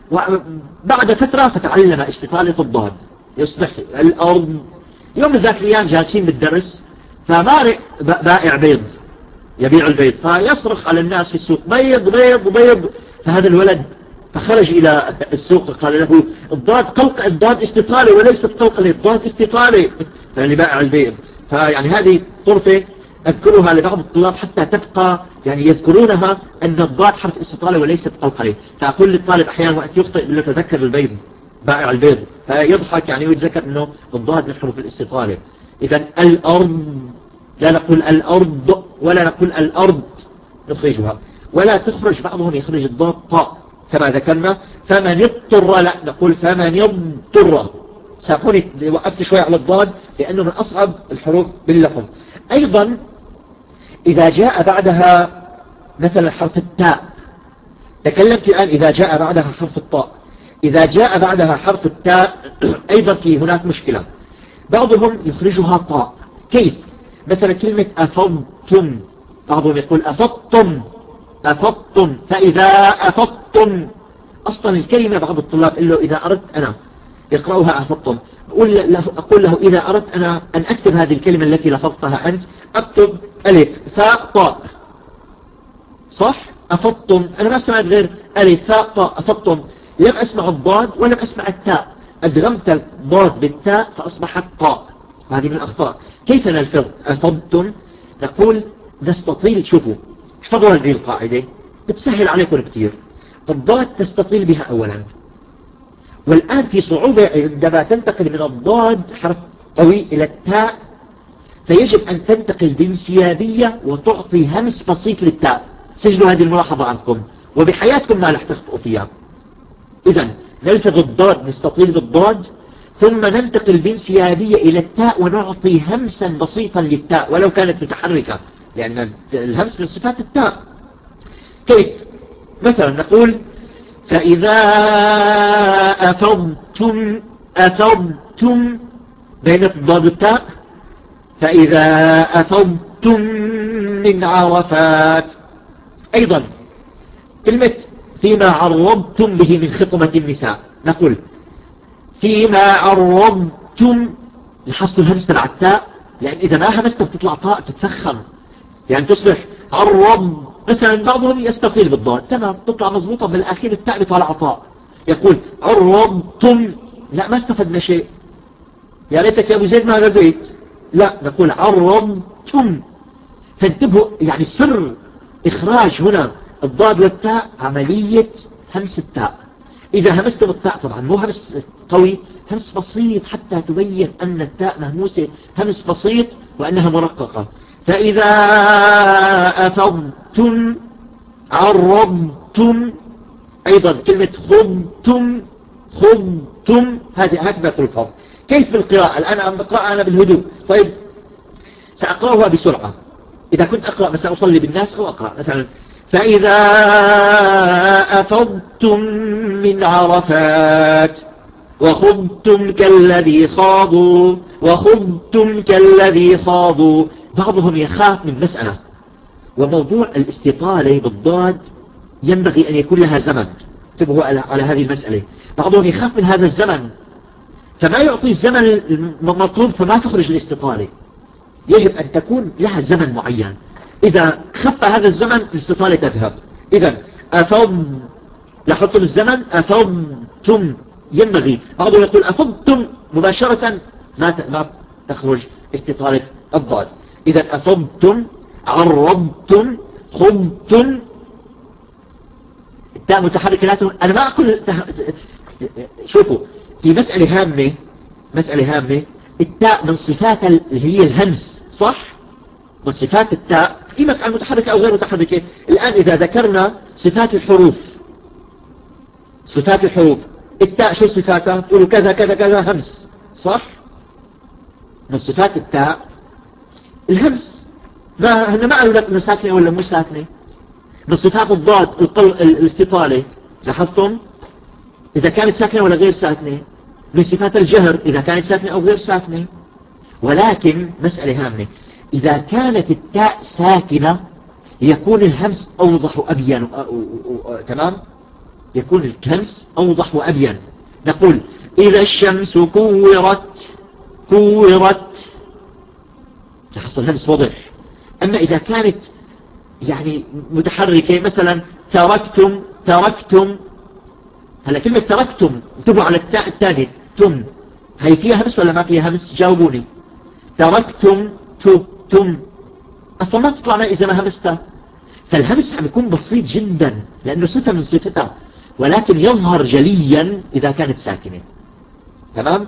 وبعد فترة فتعلم استطالة الضاد، يصبح الأرض. يوم ذاك الأيام جالسين بالدرس، فمارئ بائع بيض يبيع البيض، فيصرخ على الناس في السوق بيض بيض بيض. فهذا الولد فخرج إلى السوق قال له الضاد قلق، الضاد استطالة وليست قلقلة، الضاد استطالة، يعني بائع البيض. فيعني هذه طرفة أذكرها لبعض الطلاب حتى تبقى يعني يذكرونها أن الضاد حرف استطالة وليست قلقلة. فأقول للطالب أحيانا وقت يخطئ بل تذكر البيض، بائع البيض، فيضحك يعني ويتذكر أنه الضاد من حروف الاستطالة. إذن الأرض، لا نقول الأرض ولا نقول الأرض نخرجها، ولا تخرج بعضهم يخرج الضاد طاء كما ذكرنا. فمن اضطر، لا نقول فمن اضطر. سأقول وقفت شوي على الضاد لأنه من أصعب الحروف باللفظ. أيضا إذا جاء بعدها مثلا حرف التاء، تكلمت الآن إذا جاء بعدها حرف الطاء، إذا جاء بعدها حرف التاء أيضا في هناك مشكلة، بعضهم يخرجها طاء. كيف؟ مثلا كلمة أفضتم، بعضهم يقول أفضتم أفضتم، فإذا أفضتم، أصلا الكلمة بعض الطلاب إلا إذا أردت أنا يقرأها أفضتم، أقول له, أقول له إذا أردت أنا أن أكتب هذه الكلمة التي لفظتها أنت، أكتب ألف ثاء طاء، صح؟ أفضتم، أنا ما سمعت غير ألف ثاء طاء أفضتم، لم أسمع الضاد ولم أسمع التاء، أدغمت الضاد بالتاء فأصبحت طاء. هذه من الأخطاء. كيف نلفظ أفضتم؟ نقول نستطيل، شوفوا احفظوا هذه القاعدة بتسهل عليكم كثير. الضاد تستطيل بها أولا، والآن في صعوبة عندما تنتقل من الضاد حرف قوي إلى التاء، فيجب أن تنتقل بانسيابية وتعطي همس بسيط للتاء. سجلوا هذه الملاحظة عنكم وبحياتكم ما رح تخطئوا فيها. إذن نلفظ الضاد، نستطيل بالضاد، ثم ننتقل بانسيابية إلى التاء ونعطي همسا بسيطا للتاء ولو كانت متحركة، لأن الهمس من صفات التاء. كيف؟ مثلا نقول فإذا أفضتم، أفضتم بين الضاد والتاء، فإذا أفضتم من عرفات. أيضا كلمة فيما عرضتم به من خطبة النساء، نقول فيما عرضتم، لاحظتوا الهمس تبع التاء، لأن إذا ما همست بتطلع طاء تتفخم، يعني تصبح عرض. مثلا بعضهم يستطيل بالضاد، تمام تطلع مضبوطة، بالأخير التاء بطلع طاء، يقول عرضتم لا ما استفدنا شيء، يا ريتك يا أبو زيد ما غزيت، لا نقول عرضتم. فانتبهوا يعني سر إخراج هنا الضاد والتاء عملية همس التاء. إذا همستم التاء طبعا مو همس قوي، همس بسيط حتى تبين أن التاء مهموسة، همس بسيط وأنها مرققة. فإذا أفضتم عرضتم. أيضا كلمة خضتم خضتم هذه هكذا تلفظ. كيف بالقراءة؟ الآن أنا أقرأ أنا بالهدوء. طيب سأقرأها بسرعة. إذا كنت أقرأ مثلا أصلي بالناس أو أقرأ مثلا فإذا أفضتم من عرفات وخضتم كالذي خاضوا وخضتم كالذي خاضوا. بعضهم يخاف من مسألة، وموضوع الاستطالة بالضاد ينبغي أن يكون لها زمن. انتبهوا على هذه المسألة. بعضهم يخاف من هذا الزمن فما يعطي الزمن المطلوب فما تخرج الاستطالة. يجب أن تكون لها زمن معين، إذا خف هذا الزمن الاستطالة تذهب. إذا أفض لاحظتم الزمن أفضتم ينبغي. بعضهم يقول أفضتم مباشرة ما ما تخرج استطالة الضاد. إذا أفضتم عرضتم خضتم. التاء متحركة لا تهم. أنا ما أقول تح... شوفوا في مسألة هامة، مسألة هامة. التاء من صفات اللي هي الهمس صح؟ من صفات التاء إما كان متحركة أو غير متحركة. الآن إذا ذكرنا صفات الحروف، صفات الحروف التاء شو صفاتها؟ تقولوا كذا كذا كذا همس صح؟ من صفات التاء الهمس. ما هنا ما قالوا لك انه ساكنه ولا مو ساكنه. من صفات الضاد القول الاستطاله. لاحظتم اذا كانت ساكنه ولا غير ساكنه. من صفات الجهر اذا كانت ساكنه او غير ساكنه. ولكن مساله هامه، اذا كانت التاء ساكنه يكون الهمس اوضح وابين. تمام، يكون الهمس اوضح وابين. نقول اذا الشمس كورت كورت. لاحظتوا الهمس واضح. أما إذا كانت يعني متحركة مثلا تركتم تركتم. هلا كلمة تركتم انتبهوا على التاء الثانية تم، هي فيها همس ولا ما فيها همس؟ جاوبوني. تركتم تم أصلا ما تطلع معي إذا ما همستها. فالهمس عم يكون بسيط جدا لأنه صفة من صفتها، ولكن يظهر جليا إذا كانت ساكنة. تمام.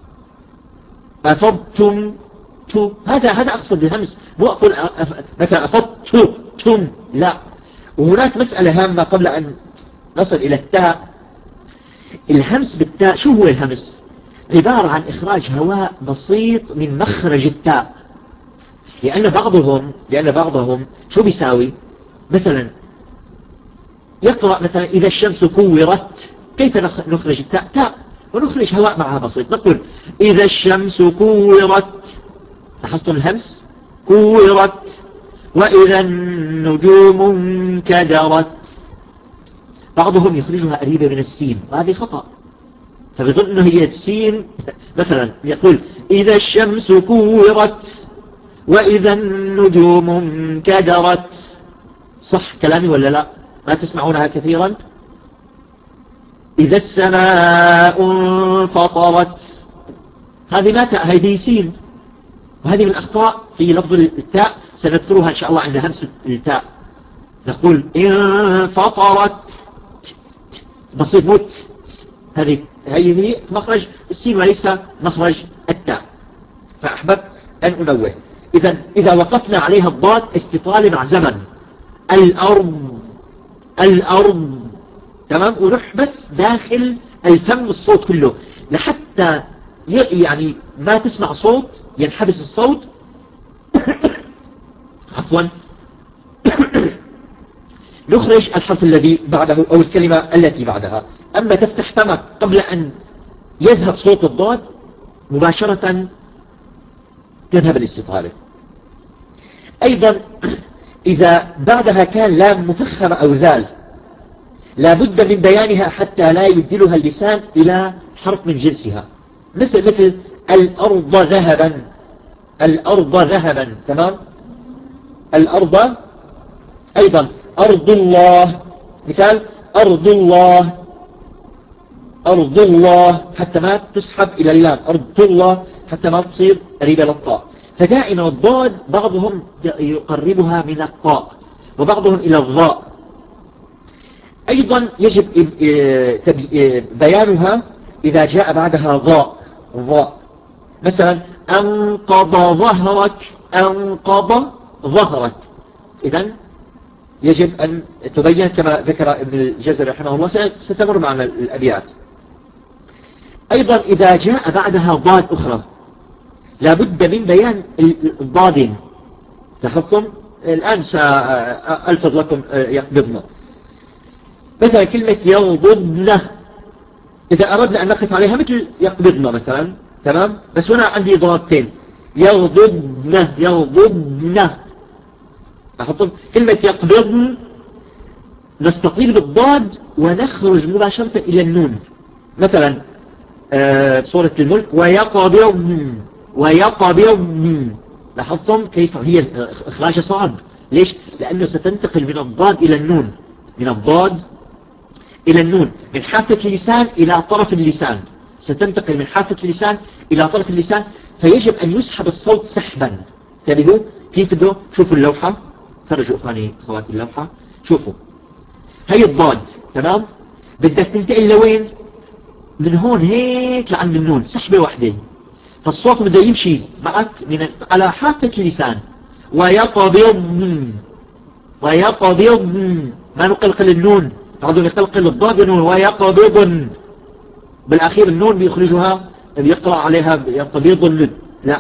أفضتم تو. هذا هذا أقصد الهمس، مو أقول أف... مثلا أفضت تم لا. وهناك مسألة هامة قبل أن نصل إلى التاء. الهمس بالتاء شو هو الهمس؟ عبارة عن إخراج هواء بسيط من مخرج التاء. لأن بعضهم لأن بعضهم شو بيساوي؟ مثلا يقرأ مثلا إذا الشمس كورت. كيف نخرج التاء؟ تاء ونخرج هواء معها بسيط. نقول إذا الشمس كورت. لاحظتم الهمس؟ كورت. وإذا النجوم انكدرت. بعضهم يخرجها قريبة من السين وهذه خطأ، فبيظن انه هي السين. مثلا يقول إذا الشمس كورت وإذا النجوم انكدرت. صح كلامي ولا لا؟ ما تسمعونها كثيرا. إذا السماء انفطرت. هذه ما تاء، هذه سين، وهذه من الأخطاء في لفظ التاء سنذكرها إن شاء الله عند همس التاء. نقول انفطرت بسيط موت. هذه هي مخرج السين وليس مخرج التاء. فأحببت أن أنوه. إذا إذا وقفنا عليها الضاد استطالة مع زمن. الأرض الأرض. تمام. ونحبس داخل الفم الصوت كله لحتى يعني ما تسمع صوت ينحبس الصوت. عفوا. نخرج الحرف الذي بعده أو الكلمة التي بعدها. أما تفتح فمك قبل أن يذهب صوت الضاد مباشرة تذهب الاستطالة. أيضا إذا بعدها كان لام مفخمة أو ذال لا بد من بيانها حتى لا يبدلها اللسان إلى حرف من جنسها. مثل مثل الأرض ذهبا. الأرض ذهبا. تمام. الأرض. أيضا أرض الله. مثال أرض الله أرض الله حتى ما تسحب إلى اللام، أرض الله حتى ما تصير قريبة للطاء. فدائما الضاد بعضهم يقربها من الطاء وبعضهم إلى الضاء. أيضا يجب بيانها إذا جاء بعدها ضاء ضاء، مثلا أنقض ظهرك، أنقض ظهرك. إذن يجب أن تبين كما ذكر ابن الجزري رحمه الله، ستمر معنا الأبيات. أيضا إذا جاء بعدها ضاد أخرى لابد من بيان الضادين. لاحظتم الآن سألفظ لكم يقبضنا. مثلا كلمة يغضبن، إذا أردنا أن نقف عليها مثل يقبضن مثلا، تمام، بس هنا عندي ضادتين، يغضبن يغضبن. لاحظتم كلمة يقبضن نستطيل بالضاد ونخرج مباشرة إلى النون، مثلا آه سورة الملك ويقبضن ويقبضن. لاحظتم كيف هي إخراجها صعب؟ ليش؟ لأنه ستنتقل من الضاد إلى النون، من الضاد إلى النون، من حافة اللسان إلى طرف اللسان، ستنتقل من حافة اللسان إلى طرف اللسان، فيجب أن يسحب الصوت سحبا. تابعوا كيف بده؟ شوفوا اللوحة، فرجوا إخواني خواتي اللوحة، شوفوا هي الضاد، تمام، بدك تنتقل لوين؟ من هون هيك لعند النون، سحبة واحدة، فالصوت بده يمشي معك من على حافة اللسان. ويقبضن ويقبضن، ما نقلقل النون، بعضهم يقلقل الضاد والنون، ويقبضن بالأخير النون بيخرجها بيقرأ عليها يقبضن، لا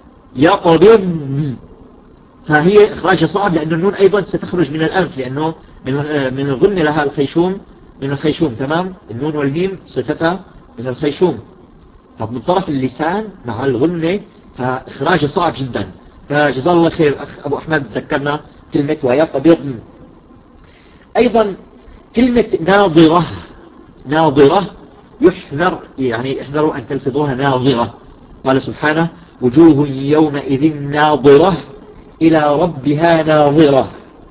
يقبضن. فهي إخراجها صعب لأن النون أيضا ستخرج من الأنف، لأنه من من الغن لها الخيشوم، من الخيشوم، تمام، النون والميم صفتها من الخيشوم، فمن طرف اللسان مع الغنة، فإخراجها صعب جدا. فجزاه الله خير أخ أبو أحمد ذكرنا كلمة ويقبضن. أيضا كلمة ناظرة، ناظرة يحذر، يعني احذروا أن تلفظوها ناظرة. قال سبحانه وجوه يومئذ ناظرة إلى ربها ناظرة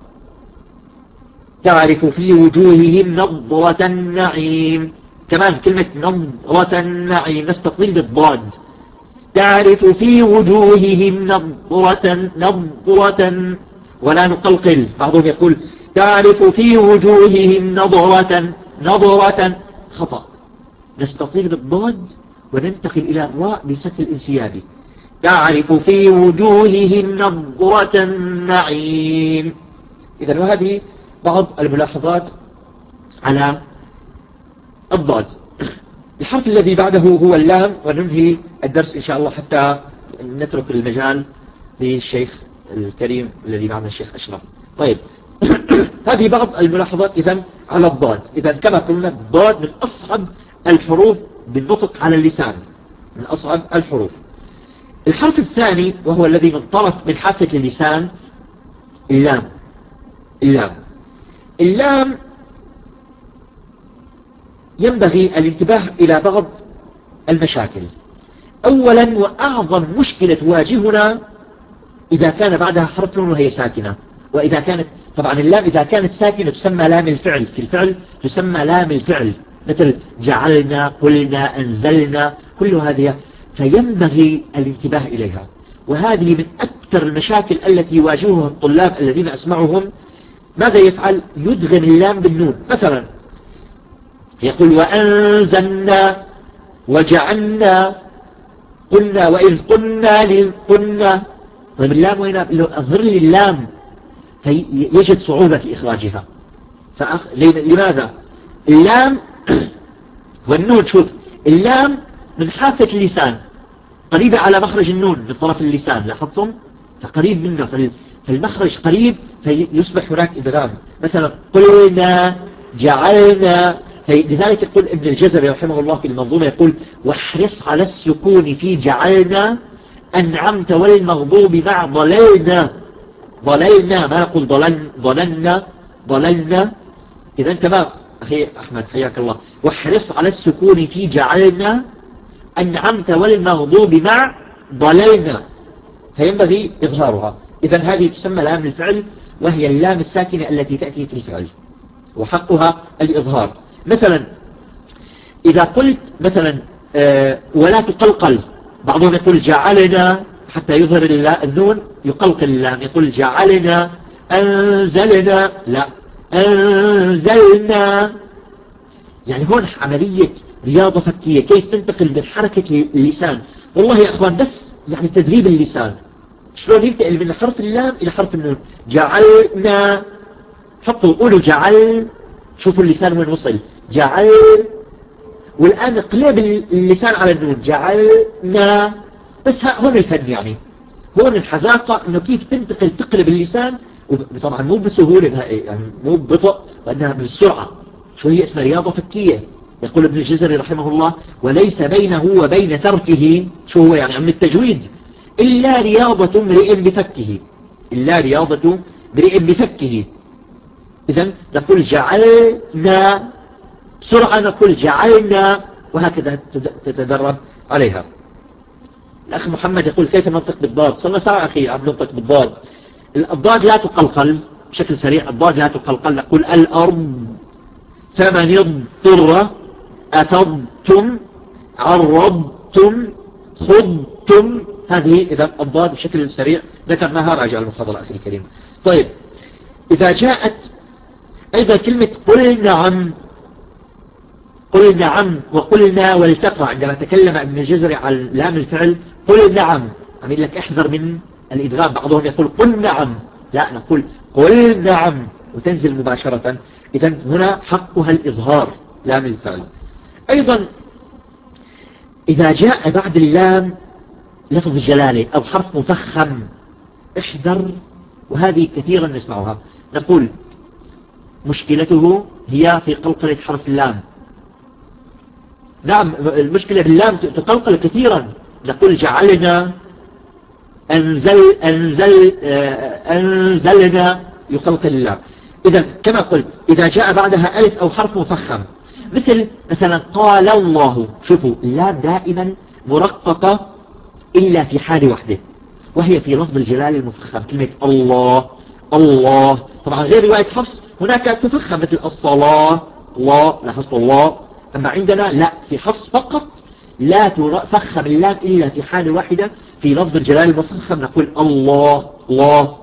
تعرف في وجوههم نضرة النعيم. كمان كلمة نضرة النعيم نستطيل بالضاد، تعرف في وجوههم نضرة نضرة ولا نقلقل. بعضهم يقول تعرف في وجوههم نضرة نضرة، خطأ، نستطيل بالضاد وننتقل إلى الراء بسكن الانسيابي، تعرف في وجوههم نضرة النعيم. إذن وهذه بعض الملاحظات على الضاد. الحرف الذي بعده هو اللام، وننهي الدرس إن شاء الله حتى نترك المجال للشيخ الكريم الذي معنا الشيخ أشرف. طيب هذه بعض الملاحظات إذن على الضاد. إذن كما قلنا الضاد من أصعب الحروف بالنطق على اللسان، من أصعب الحروف. الحرف الثاني وهو الذي من طرف من حافة اللسان اللام. اللام اللام ينبغي الانتباه إلى بعض المشاكل. أولا وأعظم مشكلة تواجهنا إذا كان بعدها حرف وهي ساكنة، وإذا كانت طبعا اللام إذا كانت ساكنة تسمى لام الفعل، في الفعل تسمى لام الفعل، مثل جعلنا، قلنا، أنزلنا، كل هذه، فينبغي الانتباه إليها. وهذه من أكثر المشاكل التي يواجهها الطلاب الذين أسمعهم. ماذا يفعل؟ يدغم اللام بالنون، مثلا يقول وأنزلنا وجعلنا قلنا وإذ قلنا للقلنا. طيب اللام وين؟ أظهر لي اللام، فيجد صعوبة في إخراجها. فأخ... لماذا؟ اللام والنون، شوف اللام من حافة اللسان قريبة على مخرج النون من طرف اللسان، لاحظتم؟ فقريب منه، فالمخرج قريب فيصبح هناك إدغام. مثلا قلنا جعلنا، لذلك يقول ابن الجزري رحمه الله في المنظومة، يقول واحرص على السكون في جعلنا أنعمت والمغضوب مع ضللنا. ضللنا، ما نقول ضللنا ضللنا ضللنا. إذا تمام أخي أحمد حياك الله، واحرص على السكون في جعلنا أنعمت والمغضوب مع ضللنا، فينبغي إظهارها. إذا هذه تسمى لام الفعل، وهي اللام الساكنة التي تأتي في الفعل وحقها الإظهار. مثلا إذا قلت مثلا آه ولا تقلقل، بعضهم يقول جعلنا حتى يظهر النون يقلقل اللام، يقول جعلنا أنزلنا، لا أنزلنا. يعني هون عملية رياضة فكية، كيف تنتقل من حركة اللسان. والله يا أخوان بس يعني تدريب اللسان شلون ينتقل من حرف اللام إلى حرف النون. جعلنا، حطوا قولوا جعل، شوفوا اللسان وين وصل، جعل. والآن اقلب اللسان على النون، جعلنا. بس هون الفن، يعني هون الحذاقة انه كيف تنتقل تقلب اللسان، وطبعا مو بسهولة يعني مو ببطء، وانها بالسرعة. شو هي اسمها رياضة فكية. يقول ابن الجزري رحمه الله وليس بينه وبين تركه، شو هو يعني من التجويد، إلا رياضة امرئ بفكه، إلا رياضة امرئ بفكه. إذن نقول جعلنا بسرعة، نقول جعلنا، وهكذا تتدرب عليها. الأخ محمد يقول كيف ننطق بالضاد؟ صلنا ساعة أخي عم ننطق بالضاد. الضاد لا تقلقل بشكل سريع، الضاد لا تقلقل. نقول الأرض، فمن اضطر، أتضتم، عرضتم، خضتم. هذه إذا الضاد بشكل سريع ذكرناها، راجع المحاضرة أخي الكريم. طيب إذا جاءت أيضا كلمة قل نعم، قل نعم وقلنا والتقى، عندما تكلم ابن الجزري عن لام الفعل قل نعم، عمل لك احذر من الإدغام. بعضهم يقول قل نعم، لا نقول قل نعم وتنزل مباشرة. إذن هنا حقها الإظهار لام الفعل. أيضا إذا جاء بعد اللام لفظ جلالة أو حرف مفخم احذر، وهذه كثيرا نسمعها. نقول مشكلته هي في قلقلة حرف اللام. نعم المشكلة باللام تقلقل كثيرا. نقول جعلنا، أنزل أنزل أنزلنا، يقلقل اللام. إذا كما قلت إذا جاء بعدها ألف أو حرف مفخم، مثل مثلا قال الله، شوفوا اللام دائما مرققة إلا في حال واحدة، وهي في لفظ الجلال المفخم، كلمة الله. الله طبعا غير رواية حفص هناك تفخم مثل الصلاة، الله، لاحظتوا الله. أما عندنا لا، في حفص فقط لا تفخم اللام إلا في حال واحدة، في لفظ الجلال المفخم نقول الله الله.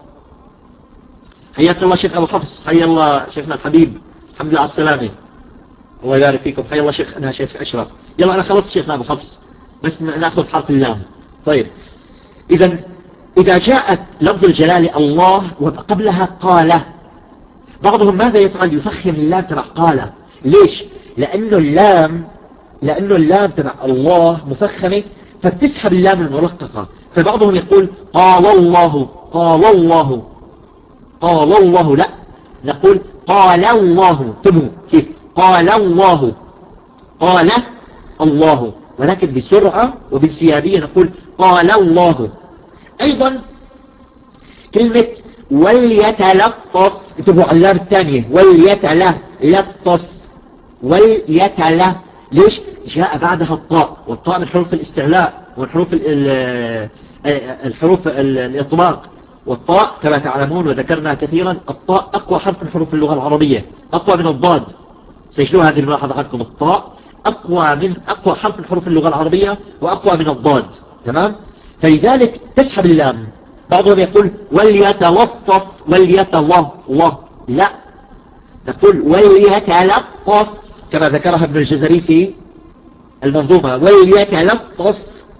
حياك الله شيخ أبو حفص، حيا الله شيخنا الحبيب، الحمد لله على السلامة، الله يبارك فيكم. حيا الله شيخ أنا شيخ أشرف. يلا أنا خلصت شيخنا أبو حفص، بس نأخذ حرف اللام. طيب إذا إذا جاءت لفظ الجلال الله وقبلها قال، بعضهم ماذا يفعل؟ يفخم اللام تبع قال. ليش؟ لأنه اللام لأنه اللام تبع الله مفخمة، فبتسحب اللام المرققة. فبعضهم يقول قال الله قال الله قال الله، لا نقول قال الله. انتبهوا كيف قال الله قال الله، ولكن بسرعة وبانسيابية نقول قال الله. أيضا كلمة وليتلطف، انتبهوا على اللام الثانية، وليتلطف وليتله. ليش؟ جاء بعدها الطاء، والطاء من حروف الاستعلاء ومن حروف الحروف الإطلاق. والطاء كما تعلمون وذكرنا كثيرا الطاء أقوى حرف من حروف اللغة العربية، أقوى من الضاد. سيجلوا هذه الملاحظة عنكم، الطاء أقوى من أقوى حرف من حروف اللغة العربية وأقوى من الضاد، تمام؟ فلذلك تسحب اللام. بعضهم يقول وليتلطف وليتله الله، لا نقول وليتلطف كما ذكرها ابن الجزري في المنظومة، وليتلطف.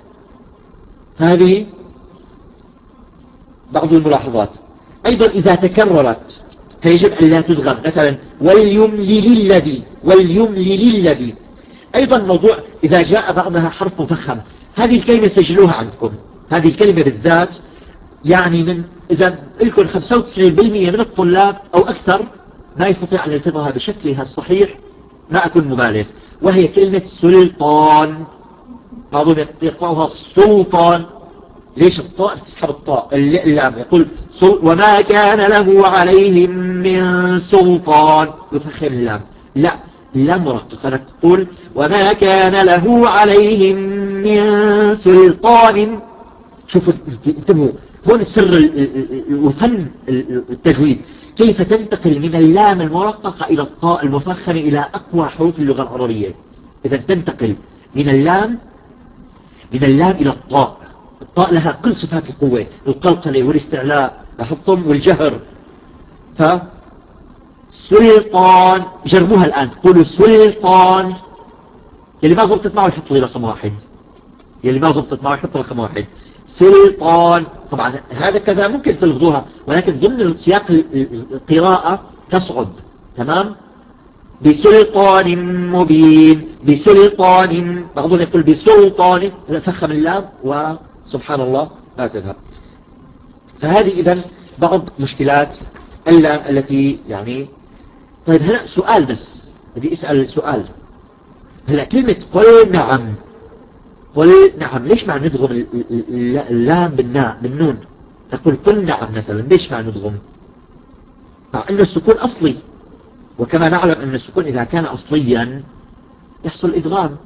هذه بعض الملاحظات. أيضا إذا تكررت فيجب أن لا تدغم، مثلا وليملل الذي وليملل الذي. أيضا موضوع إذا جاء بعدها حرف مفخم، هذه الكلمة سجلوها عندكم، هذه الكلمة بالذات يعني من إذا لكم خمسة وتسعين بالمئة من الطلاب أو أكثر ما يستطيع أن يلفظها بشكلها الصحيح، ما أكون مبالغ، وهي كلمة سلطان. بعضهم يقرأها سلطان. ليش الطاء تسحب الطاء اللام؟ يقول وما كان له عليهم من سلطان، يفخم اللام. لا، اللام مرققة، نقول وما كان له عليهم من سلطان. شوفوا انتبهوا، هون السر وفن التجويد، كيف تنتقل من اللام المرققة إلى الطاء المفخمة إلى أقوى حروف اللغة العربية. إذا تنتقل من اللام من اللام إلى الطاء. الطاء لها كل صفات القوة، القلقلة والاستعلاء، لاحظتم، والجهر. ف سلطان، جربوها الآن، قولوا سلطان. يلي ما ضبطت معه يحط لي رقم واحد، يلي ما ضبطت معه يحط رقم واحد. سلطان، طبعا هذا كذا ممكن تلفظوها، ولكن ضمن سياق القراءة تصعد. تمام. بسلطان مبين، بسلطان، بعضهم يقول بسلطان، فخم اللام وسبحان الله لا تذهب. فهذه إذن بعض مشكلات اللام التي يعني. طيب هلا سؤال، بس بدي اسأل سؤال. هلا كلمة قل نعم، قل نعم، ليش ما ندغم اللام بالناء بالنون؟ نقول قل نعم مثلا، ليش ما ندغم؟ مع أن السكون أصلي، وكما نعلم أن السكون إذا كان أصليا يحصل إدغام.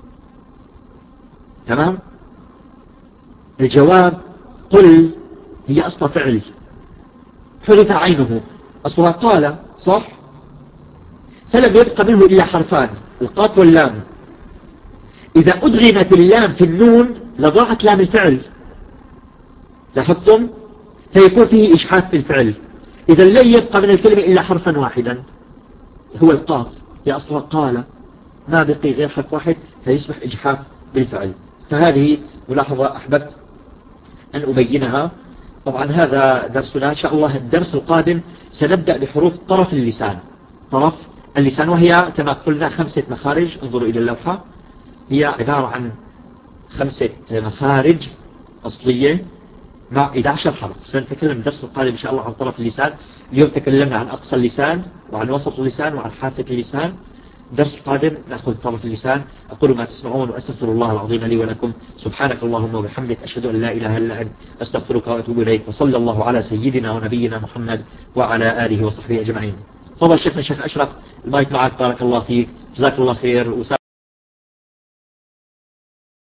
تمام. الجواب قل هي أصل فعلي، حذف عينه، أصلها قال، صح؟ فلم يبقى منه إلا حرفان، القاف واللام. إذا أدغمت اللام في النون لضاعت لام الفعل، لاحظتم؟ فيكون فيه إجحاف في الفعل. إذا لن يبقى من الكلمة إلا حرفا واحدا هو القاف، هي أصلها قال، ما بقي غير حرف واحد فيصبح إجحاف بالفعل. فهذه ملاحظة أحببت أن أبينها. طبعا هذا درسنا إن شاء الله. الدرس القادم سنبدأ بحروف طرف اللسان، طرف اللسان، وهي كما قلنا خمسة مخارج. انظروا إلى اللوحة، هي عبارة عن خمسة مخارج أصلية مع إحدى عشر حرف. سنتكلم الدرس القادم إن شاء الله عن طرف اللسان. اليوم تكلمنا عن أقصى اللسان وعن وسط اللسان وعن حافة اللسان. الدرس القادم نأخذ طرف اللسان. أقول ما تسمعون وأستغفر الله العظيم لي ولكم. سبحانك اللهم وبحمدك، أشهد أن لا إله إلا أنت، أستغفرك وأتوب إليك. وصلى الله على سيدنا ونبينا محمد وعلى آله وصحبه أجمعين. تفضل شيخنا الشيخ أشرف، المايك معك. بارك الله فيك، جزاك الله خير.